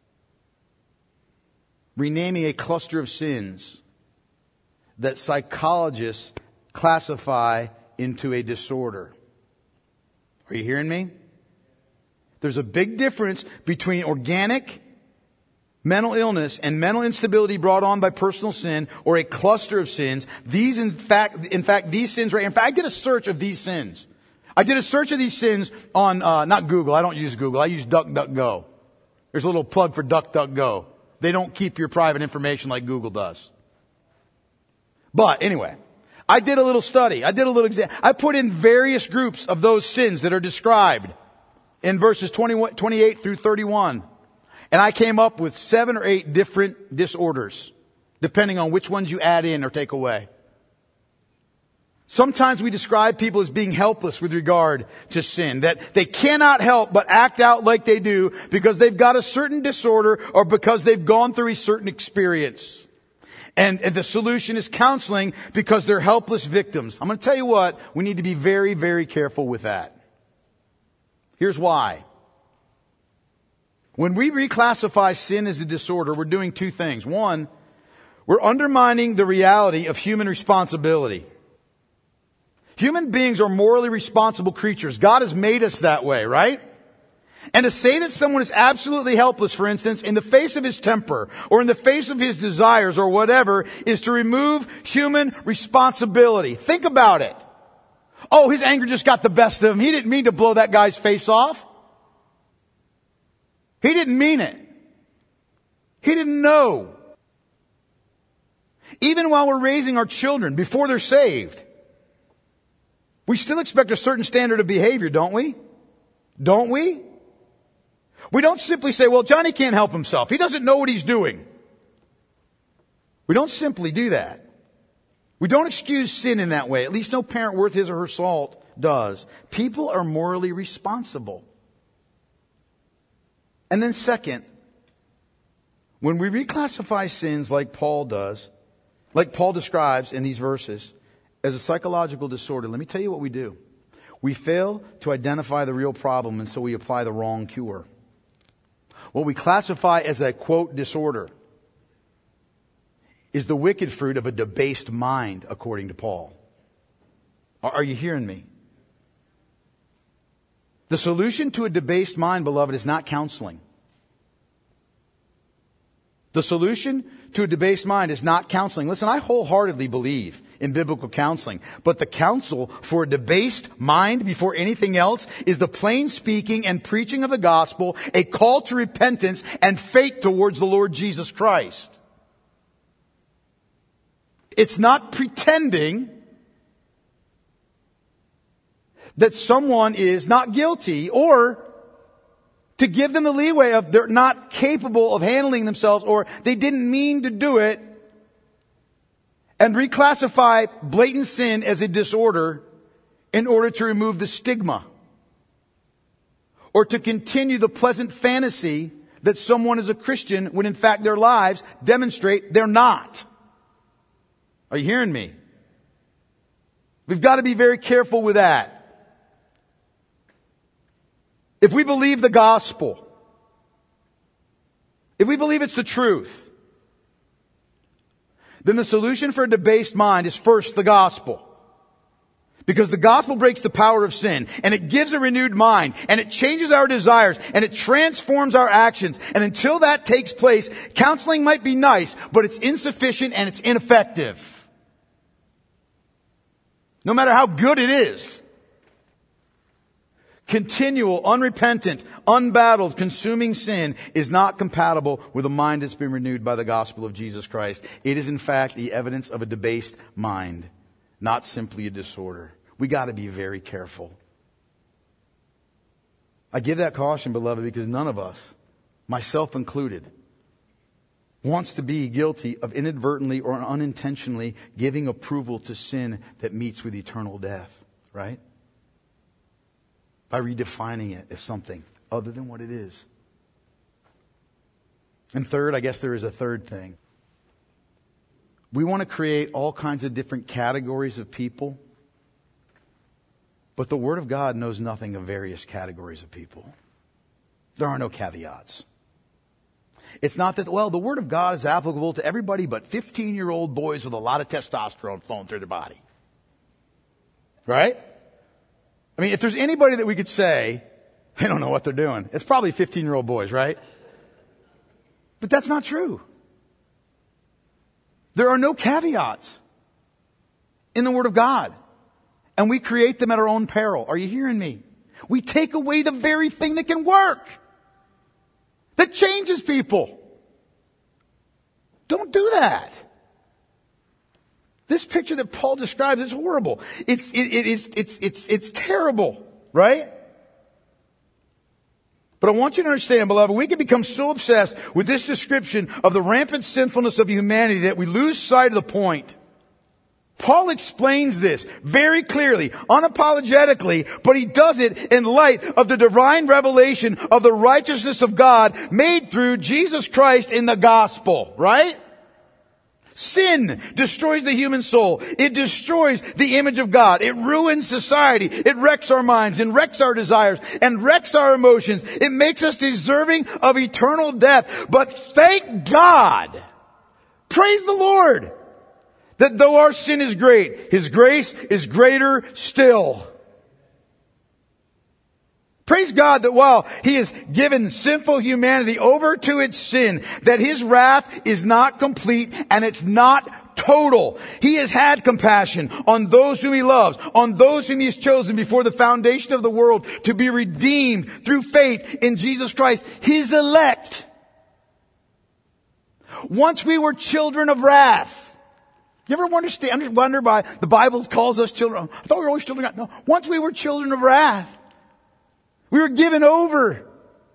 renaming a cluster of sins that psychologists classify into a disorder. Are you hearing me? There's a big difference between organic mental illness and mental instability brought on by personal sin or a cluster of sins. These, in fact, in fact, these sins right. In fact, I did a search of these sins. I did a search of these sins on, uh, not Google. I don't use Google. I use DuckDuckGo. There's a little plug for DuckDuckGo. They don't keep your private information like Google does. But anyway, I did a little study. I did a little exam. I put in various groups of those sins that are described in verses twenty-eight through thirty-one. And I came up with seven or eight different disorders, depending on which ones you add in or take away. Sometimes we describe people as being helpless with regard to sin, that they cannot help but act out like they do because they've got a certain disorder or because they've gone through a certain experience. And, and the solution is counseling because they're helpless victims. I'm going to tell you what, we need to be very, very careful with that. Here's why. When we reclassify sin as a disorder, we're doing two things. One, we're undermining the reality of human responsibility. Human beings are morally responsible creatures. God has made us that way, right? And to say that someone is absolutely helpless, for instance, in the face of his temper or in the face of his desires or whatever, is to remove human responsibility. Think about it. Oh, his anger just got the best of him. He didn't mean to blow that guy's face off. He didn't mean it. He didn't know. Even while we're raising our children before they're saved, we still expect a certain standard of behavior, don't we? Don't we? We don't simply say, well, Johnny can't help himself. He doesn't know what he's doing. We don't simply do that. We don't excuse sin in that way. At least no parent worth his or her salt does. People are morally responsible. And then second, when we reclassify sins like Paul does, like Paul describes in these verses, as a psychological disorder, let me tell you what we do. We fail to identify the real problem, and so we apply the wrong cure. What we classify as a, quote, disorder is the wicked fruit of a debased mind, according to Paul. Are you hearing me? The solution to a debased mind, beloved, is not counseling. The solution to a debased mind is not counseling. Listen, I wholeheartedly believe in biblical counseling. But the counsel for a debased mind before anything else is the plain speaking and preaching of the gospel, a call to repentance and faith towards the Lord Jesus Christ. It's not pretending that someone is not guilty or to give them the leeway of they're not capable of handling themselves or they didn't mean to do it, and reclassify blatant sin as a disorder in order to remove the stigma or to continue the pleasant fantasy that someone is a Christian when in fact their lives demonstrate they're not. Are you hearing me? We've got to be very careful with that. If we believe the gospel, if we believe it's the truth, then the solution for a debased mind is first the gospel. Because the gospel breaks the power of sin, and it gives a renewed mind, and it changes our desires, and it transforms our actions. And until that takes place, counseling might be nice, but it's insufficient and it's ineffective. No matter how good it is. Continual, unrepentant, unbattled, consuming sin is not compatible with a mind that's been renewed by the gospel of Jesus Christ. It is in fact the evidence of a debased mind, not simply a disorder. We got to be very careful. I give that caution, beloved, because none of us, myself included, wants to be guilty of inadvertently or unintentionally giving approval to sin that meets with eternal death, right? By redefining it as something other than what it is. And third, I guess there is a third thing. We want to create all kinds of different categories of people, but the Word of God knows nothing of various categories of people. There are no caveats. It's not that, well, the Word of God is applicable to everybody but fifteen-year-old boys with a lot of testosterone flowing through their body. Right? I mean, if there's anybody that we could say, they don't know what they're doing, it's probably fifteen-year-old boys, right? But that's not true. There are no caveats in the Word of God. And we create them at our own peril. Are you hearing me? We take away the very thing that can work. That changes people. Don't do that. This picture that Paul describes is horrible. It's, it, it is, it's, it's, it's terrible, right? But I want you to understand, beloved, we can become so obsessed with this description of the rampant sinfulness of humanity that we lose sight of the point. Paul explains this very clearly, unapologetically, but he does it in light of the divine revelation of the righteousness of God made through Jesus Christ in the gospel, right? Sin destroys the human soul. It destroys the image of God. It ruins society. It wrecks our minds and wrecks our desires and wrecks our emotions. It makes us deserving of eternal death. But thank God, praise the Lord, that though our sin is great, His grace is greater still. Praise God that while He has given sinful humanity over to its sin, that His wrath is not complete and it's not total. He has had compassion on those whom He loves, on those whom He has chosen before the foundation of the world to be redeemed through faith in Jesus Christ, His elect. Once we were children of wrath. You ever wonder, wonder why the Bible calls us children? I thought we were always children of God. No. Once we were children of wrath. We were given over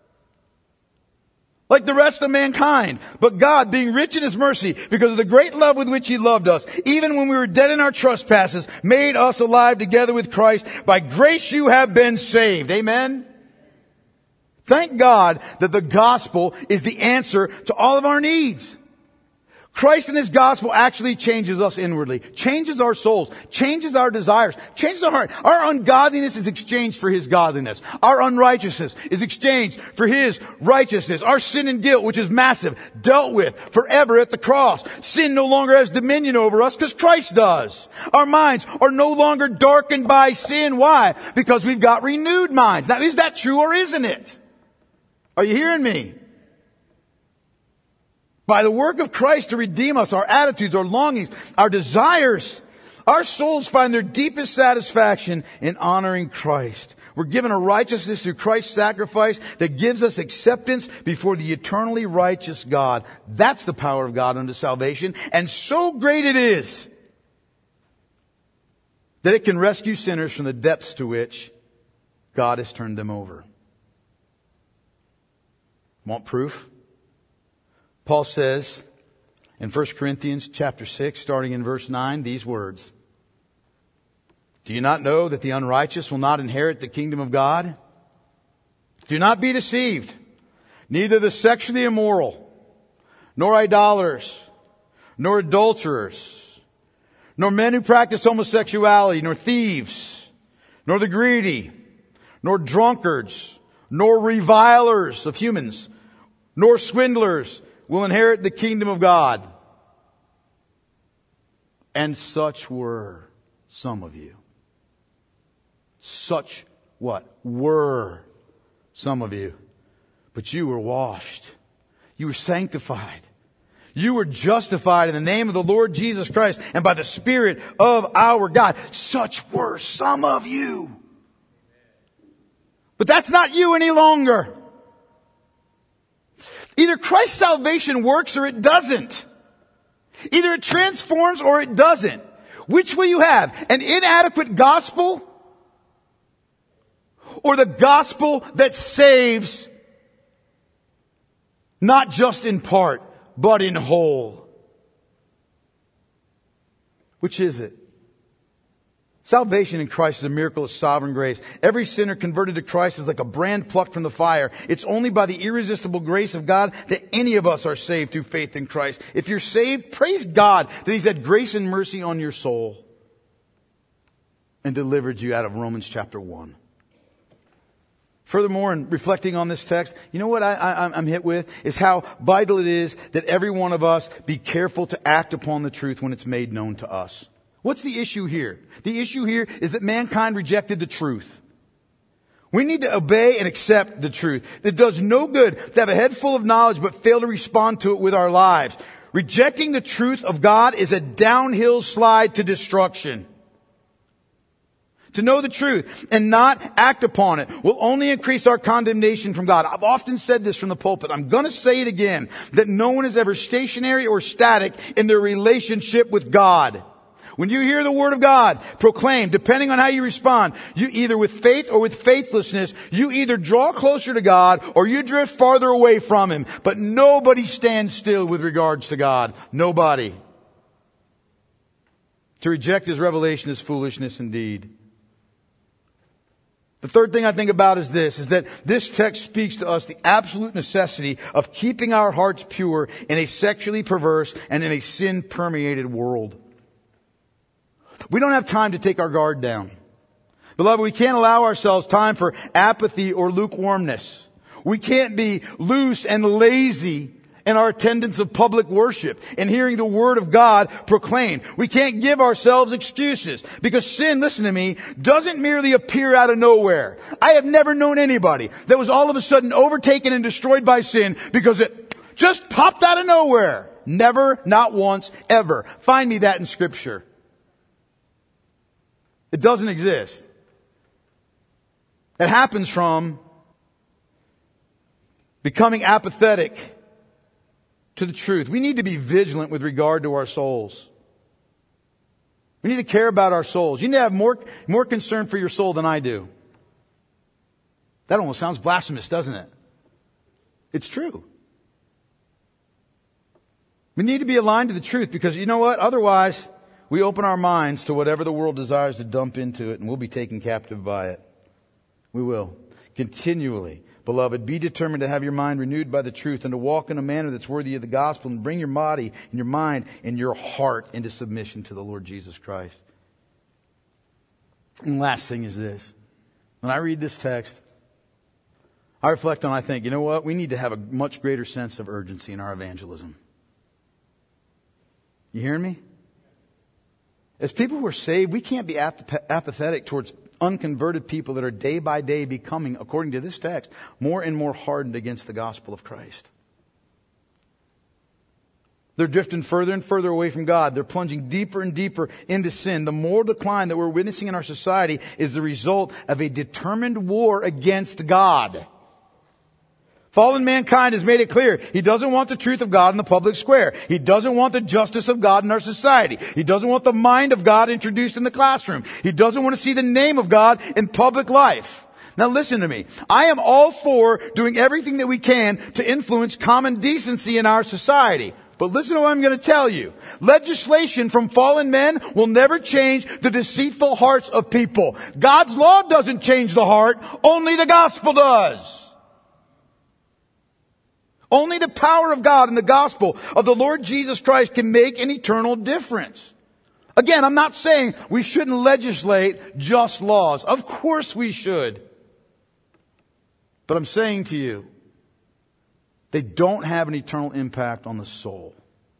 like the rest of mankind. But God, being rich in His mercy, because of the great love with which He loved us, even when we were dead in our trespasses, made us alive together with Christ. By grace you have been saved. Amen? Thank God that the gospel is the answer to all of our needs. Christ and His gospel actually changes us inwardly, changes our souls, changes our desires, changes our heart. Our ungodliness is exchanged for His godliness. Our unrighteousness is exchanged for His righteousness. Our sin and guilt, which is massive, dealt with forever at the cross. Sin no longer has dominion over us because Christ does. Our minds are no longer darkened by sin. Why? Because we've got renewed minds. Now, is that true or isn't it? Are you hearing me? By the work of Christ to redeem us, our attitudes, our longings, our desires, our souls find their deepest satisfaction in honoring Christ. We're given a righteousness through Christ's sacrifice that gives us acceptance before the eternally righteous God. That's the power of God unto salvation. And so great it is that it can rescue sinners from the depths to which God has turned them over. Want proof? Paul says in First Corinthians chapter six, starting in verse nine, these words. Do you not know that the unrighteous will not inherit the kingdom of God? Do not be deceived. Neither the sexually immoral, nor idolaters, nor adulterers, nor men who practice homosexuality, nor thieves, nor the greedy, nor drunkards, nor revilers of humans, nor swindlers will inherit the kingdom of God. And such were some of you. Such what? Were some of you. But you were washed. You were sanctified. You were justified in the name of the Lord Jesus Christ and by the Spirit of our God. Such were some of you. But that's not you any longer. Either Christ's salvation works or it doesn't. Either it transforms or it doesn't. Which will you have? An inadequate gospel? Or the gospel that saves not just in part, but in whole? Which is it? Salvation in Christ is a miracle of sovereign grace. Every sinner converted to Christ is like a brand plucked from the fire. It's only by the irresistible grace of God that any of us are saved through faith in Christ. If you're saved, praise God that He's had grace and mercy on your soul and delivered you out of Romans chapter one. Furthermore, in reflecting on this text, you know what I, I, I'm hit with? Is how vital it is that every one of us be careful to act upon the truth when it's made known to us. What's the issue here? The issue here is that mankind rejected the truth. We need to obey and accept the truth. It does no good to have a head full of knowledge but fail to respond to it with our lives. Rejecting the truth of God is a downhill slide to destruction. To know the truth and not act upon it will only increase our condemnation from God. I've often said this from the pulpit. I'm going to say it again, that no one is ever stationary or static in their relationship with God. When you hear the word of God proclaimed, depending on how you respond, you either with faith or with faithlessness, you either draw closer to God or you drift farther away from Him. But nobody stands still with regards to God. Nobody. To reject His revelation is foolishness indeed. The third thing I think about is this, is that this text speaks to us the absolute necessity of keeping our hearts pure in a sexually perverse and in a sin-permeated world. We don't have time to take our guard down. Beloved, we can't allow ourselves time for apathy or lukewarmness. We can't be loose and lazy and our attendance of public worship and hearing the Word of God proclaimed. We can't give ourselves excuses because sin, listen to me, doesn't merely appear out of nowhere. I have never known anybody that was all of a sudden overtaken and destroyed by sin because it just popped out of nowhere. Never, not once, ever. Find me that in Scripture. It doesn't exist. It happens from becoming apathetic to the truth. We need to be vigilant with regard to our souls. We need to care about our souls. You need to have more, more concern for your soul than I do. That almost sounds blasphemous, doesn't it? It's true. We need to be aligned to the truth because you know what? Otherwise, we open our minds to whatever the world desires to dump into it and we'll be taken captive by it. We will. Continually. Beloved, be determined to have your mind renewed by the truth and to walk in a manner that's worthy of the gospel and bring your body and your mind and your heart into submission to the Lord Jesus Christ. And the last thing is this. When I read this text, I reflect on, I think, you know what? We need to have a much greater sense of urgency in our evangelism. You hearing me? As people who are saved, we can't be ap- apathetic towards unconverted people that are day by day becoming, according to this text, more and more hardened against the gospel of Christ. They're drifting further and further away from God. They're plunging deeper and deeper into sin. The moral decline that we're witnessing in our society is the result of a determined war against God. Fallen mankind has made it clear he doesn't want the truth of God in the public square. He doesn't want the justice of God in our society. He doesn't want the mind of God introduced in the classroom. He doesn't want to see the name of God in public life. Now listen to me. I am all for doing everything that we can to influence common decency in our society. But listen to what I'm going to tell you. Legislation from fallen men will never change the deceitful hearts of people. God's law doesn't change the heart. Only the gospel does. Only the power of God and the gospel of the Lord Jesus Christ can make an eternal difference. Again, I'm not saying we shouldn't legislate just laws. Of course we should. But I'm saying to you, they don't have an eternal impact on the soul.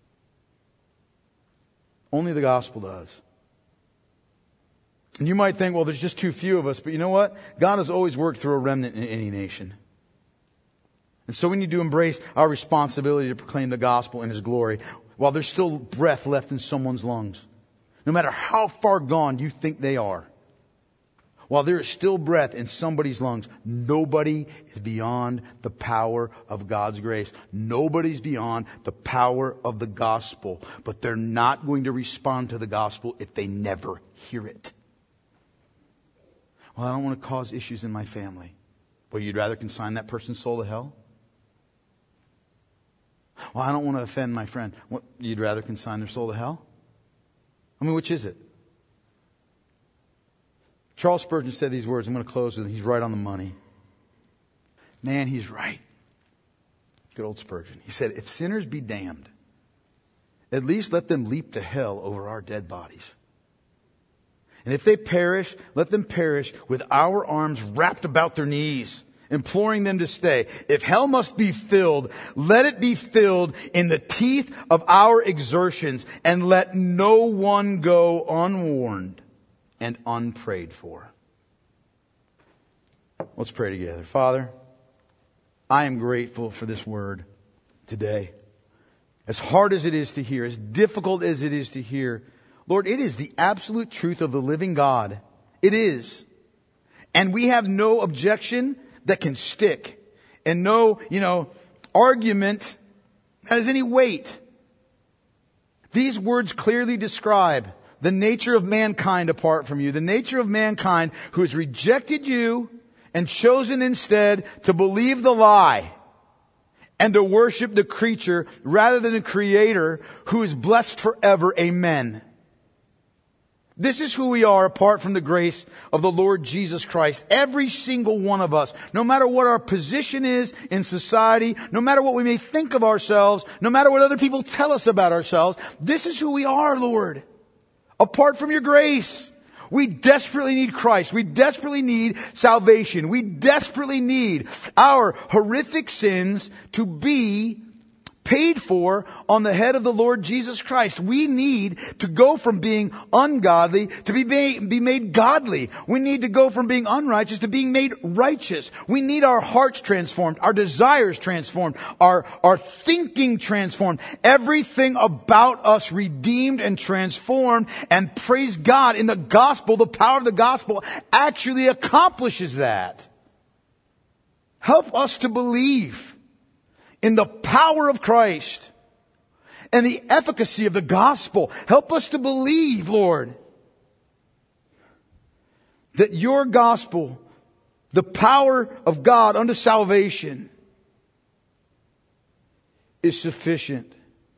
Only the gospel does. And you might think, well, there's just too few of us. But you know what? God has always worked through a remnant in any nation. And so we need to embrace our responsibility to proclaim the gospel in His glory while there's still breath left in someone's lungs. No matter how far gone you think they are. While there is still breath in somebody's lungs, nobody is beyond the power of God's grace. Nobody's beyond the power of the gospel. But they're not going to respond to the gospel if they never hear it. Well, I don't want to cause issues in my family. Well, you'd rather consign that person's soul to hell? Well, I don't want to offend my friend. What, you'd rather consign their soul to hell? I mean, which is it? Charles Spurgeon said these words. I'm going to close with them. He's right on the money. Man, he's right. Good old Spurgeon. He said, if sinners be damned, at least let them leap to hell over our dead bodies. And if they perish, let them perish with our arms wrapped about their knees, imploring them to stay. If hell must be filled, let it be filled in the teeth of our exertions, and let no one go unwarned and unprayed for. Let's pray together. Father, I am grateful for this word today. As hard as it is to hear, as difficult as it is to hear, Lord, it is the absolute truth of the living God. It is. And we have no objection that can stick, and no, you know, argument that has any weight. These words clearly describe the nature of mankind apart from you, the nature of mankind who has rejected you and chosen instead to believe the lie and to worship the creature rather than the Creator who is blessed forever. Amen. This is who we are apart from the grace of the Lord Jesus Christ. Every single one of us, no matter what our position is in society, no matter what we may think of ourselves, no matter what other people tell us about ourselves, this is who we are, Lord. Apart from your grace, we desperately need Christ. We desperately need salvation. We desperately need our horrific sins to be paid for on the head of the Lord Jesus Christ. We need to go from being ungodly to be, made, be made godly. We need to go from being unrighteous to being made righteous. We need our hearts transformed, our desires transformed, our, our thinking transformed, everything about us redeemed and transformed. And praise God, in the gospel, the power of the gospel actually accomplishes that. Help us to believe in the power of Christ and the efficacy of the gospel. Help us to believe, Lord, that your gospel, the power of God unto salvation, is sufficient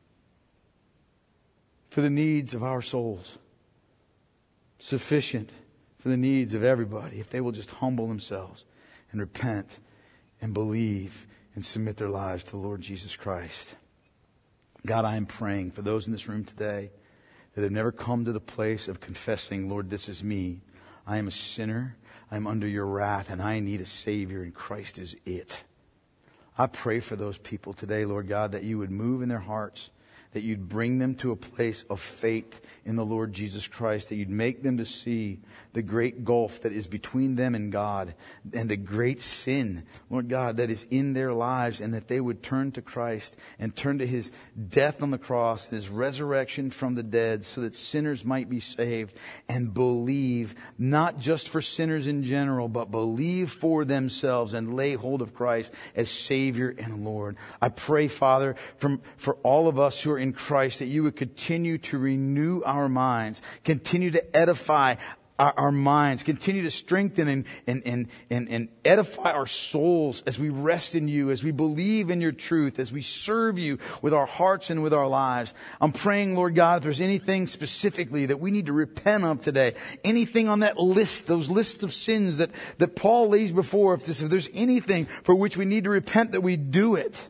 for the needs of our souls. Sufficient for the needs of everybody if they will just humble themselves and repent and believe and submit their lives to the Lord Jesus Christ. God, I am praying for those in this room today that have never come to the place of confessing, Lord, this is me. I am a sinner. I am under your wrath and I need a Savior, and Christ is it. I pray for those people today, Lord God, that you would move in their hearts, that you'd bring them to a place of faith in the Lord Jesus Christ, that you'd make them to see the great gulf that is between them and God and the great sin, Lord God, that is in their lives, and that they would turn to Christ and turn to His death on the cross and His resurrection from the dead so that sinners might be saved, and believe, not just for sinners in general, but believe for themselves and lay hold of Christ as Savior and Lord. I pray, Father, from, for all of us who are in Christ, that you would continue to renew our minds, continue to edify our, our minds, continue to strengthen and, and, and, and, and edify our souls as we rest in you, as we believe in your truth, as we serve you with our hearts and with our lives. I'm praying, Lord God, if there's anything specifically that we need to repent of today, anything on that list, those lists of sins that, that Paul lays before us, if there's anything for which we need to repent, that we do it.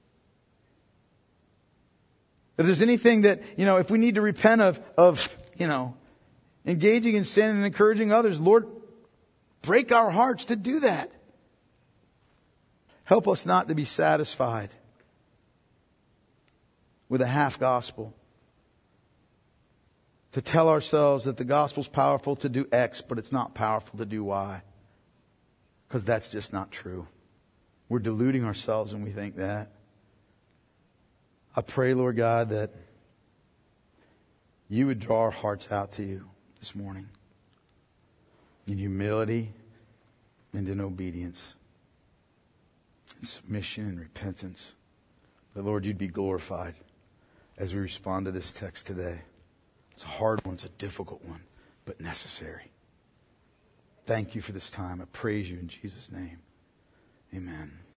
If there's anything that, you know, if we need to repent of, of, you know, engaging in sin and encouraging others, Lord, break our hearts to do that. Help us not to be satisfied with a half gospel. To tell ourselves that the gospel's powerful to do X, but it's not powerful to do Y. Because that's just not true. We're deluding ourselves when we think that. I pray, Lord God, that you would draw our hearts out to you this morning in humility and in obedience, in submission and repentance. That, Lord, you'd be glorified as we respond to this text today. It's a hard one, it's a difficult one, but necessary. Thank you for this time. I praise you in Jesus' name. Amen.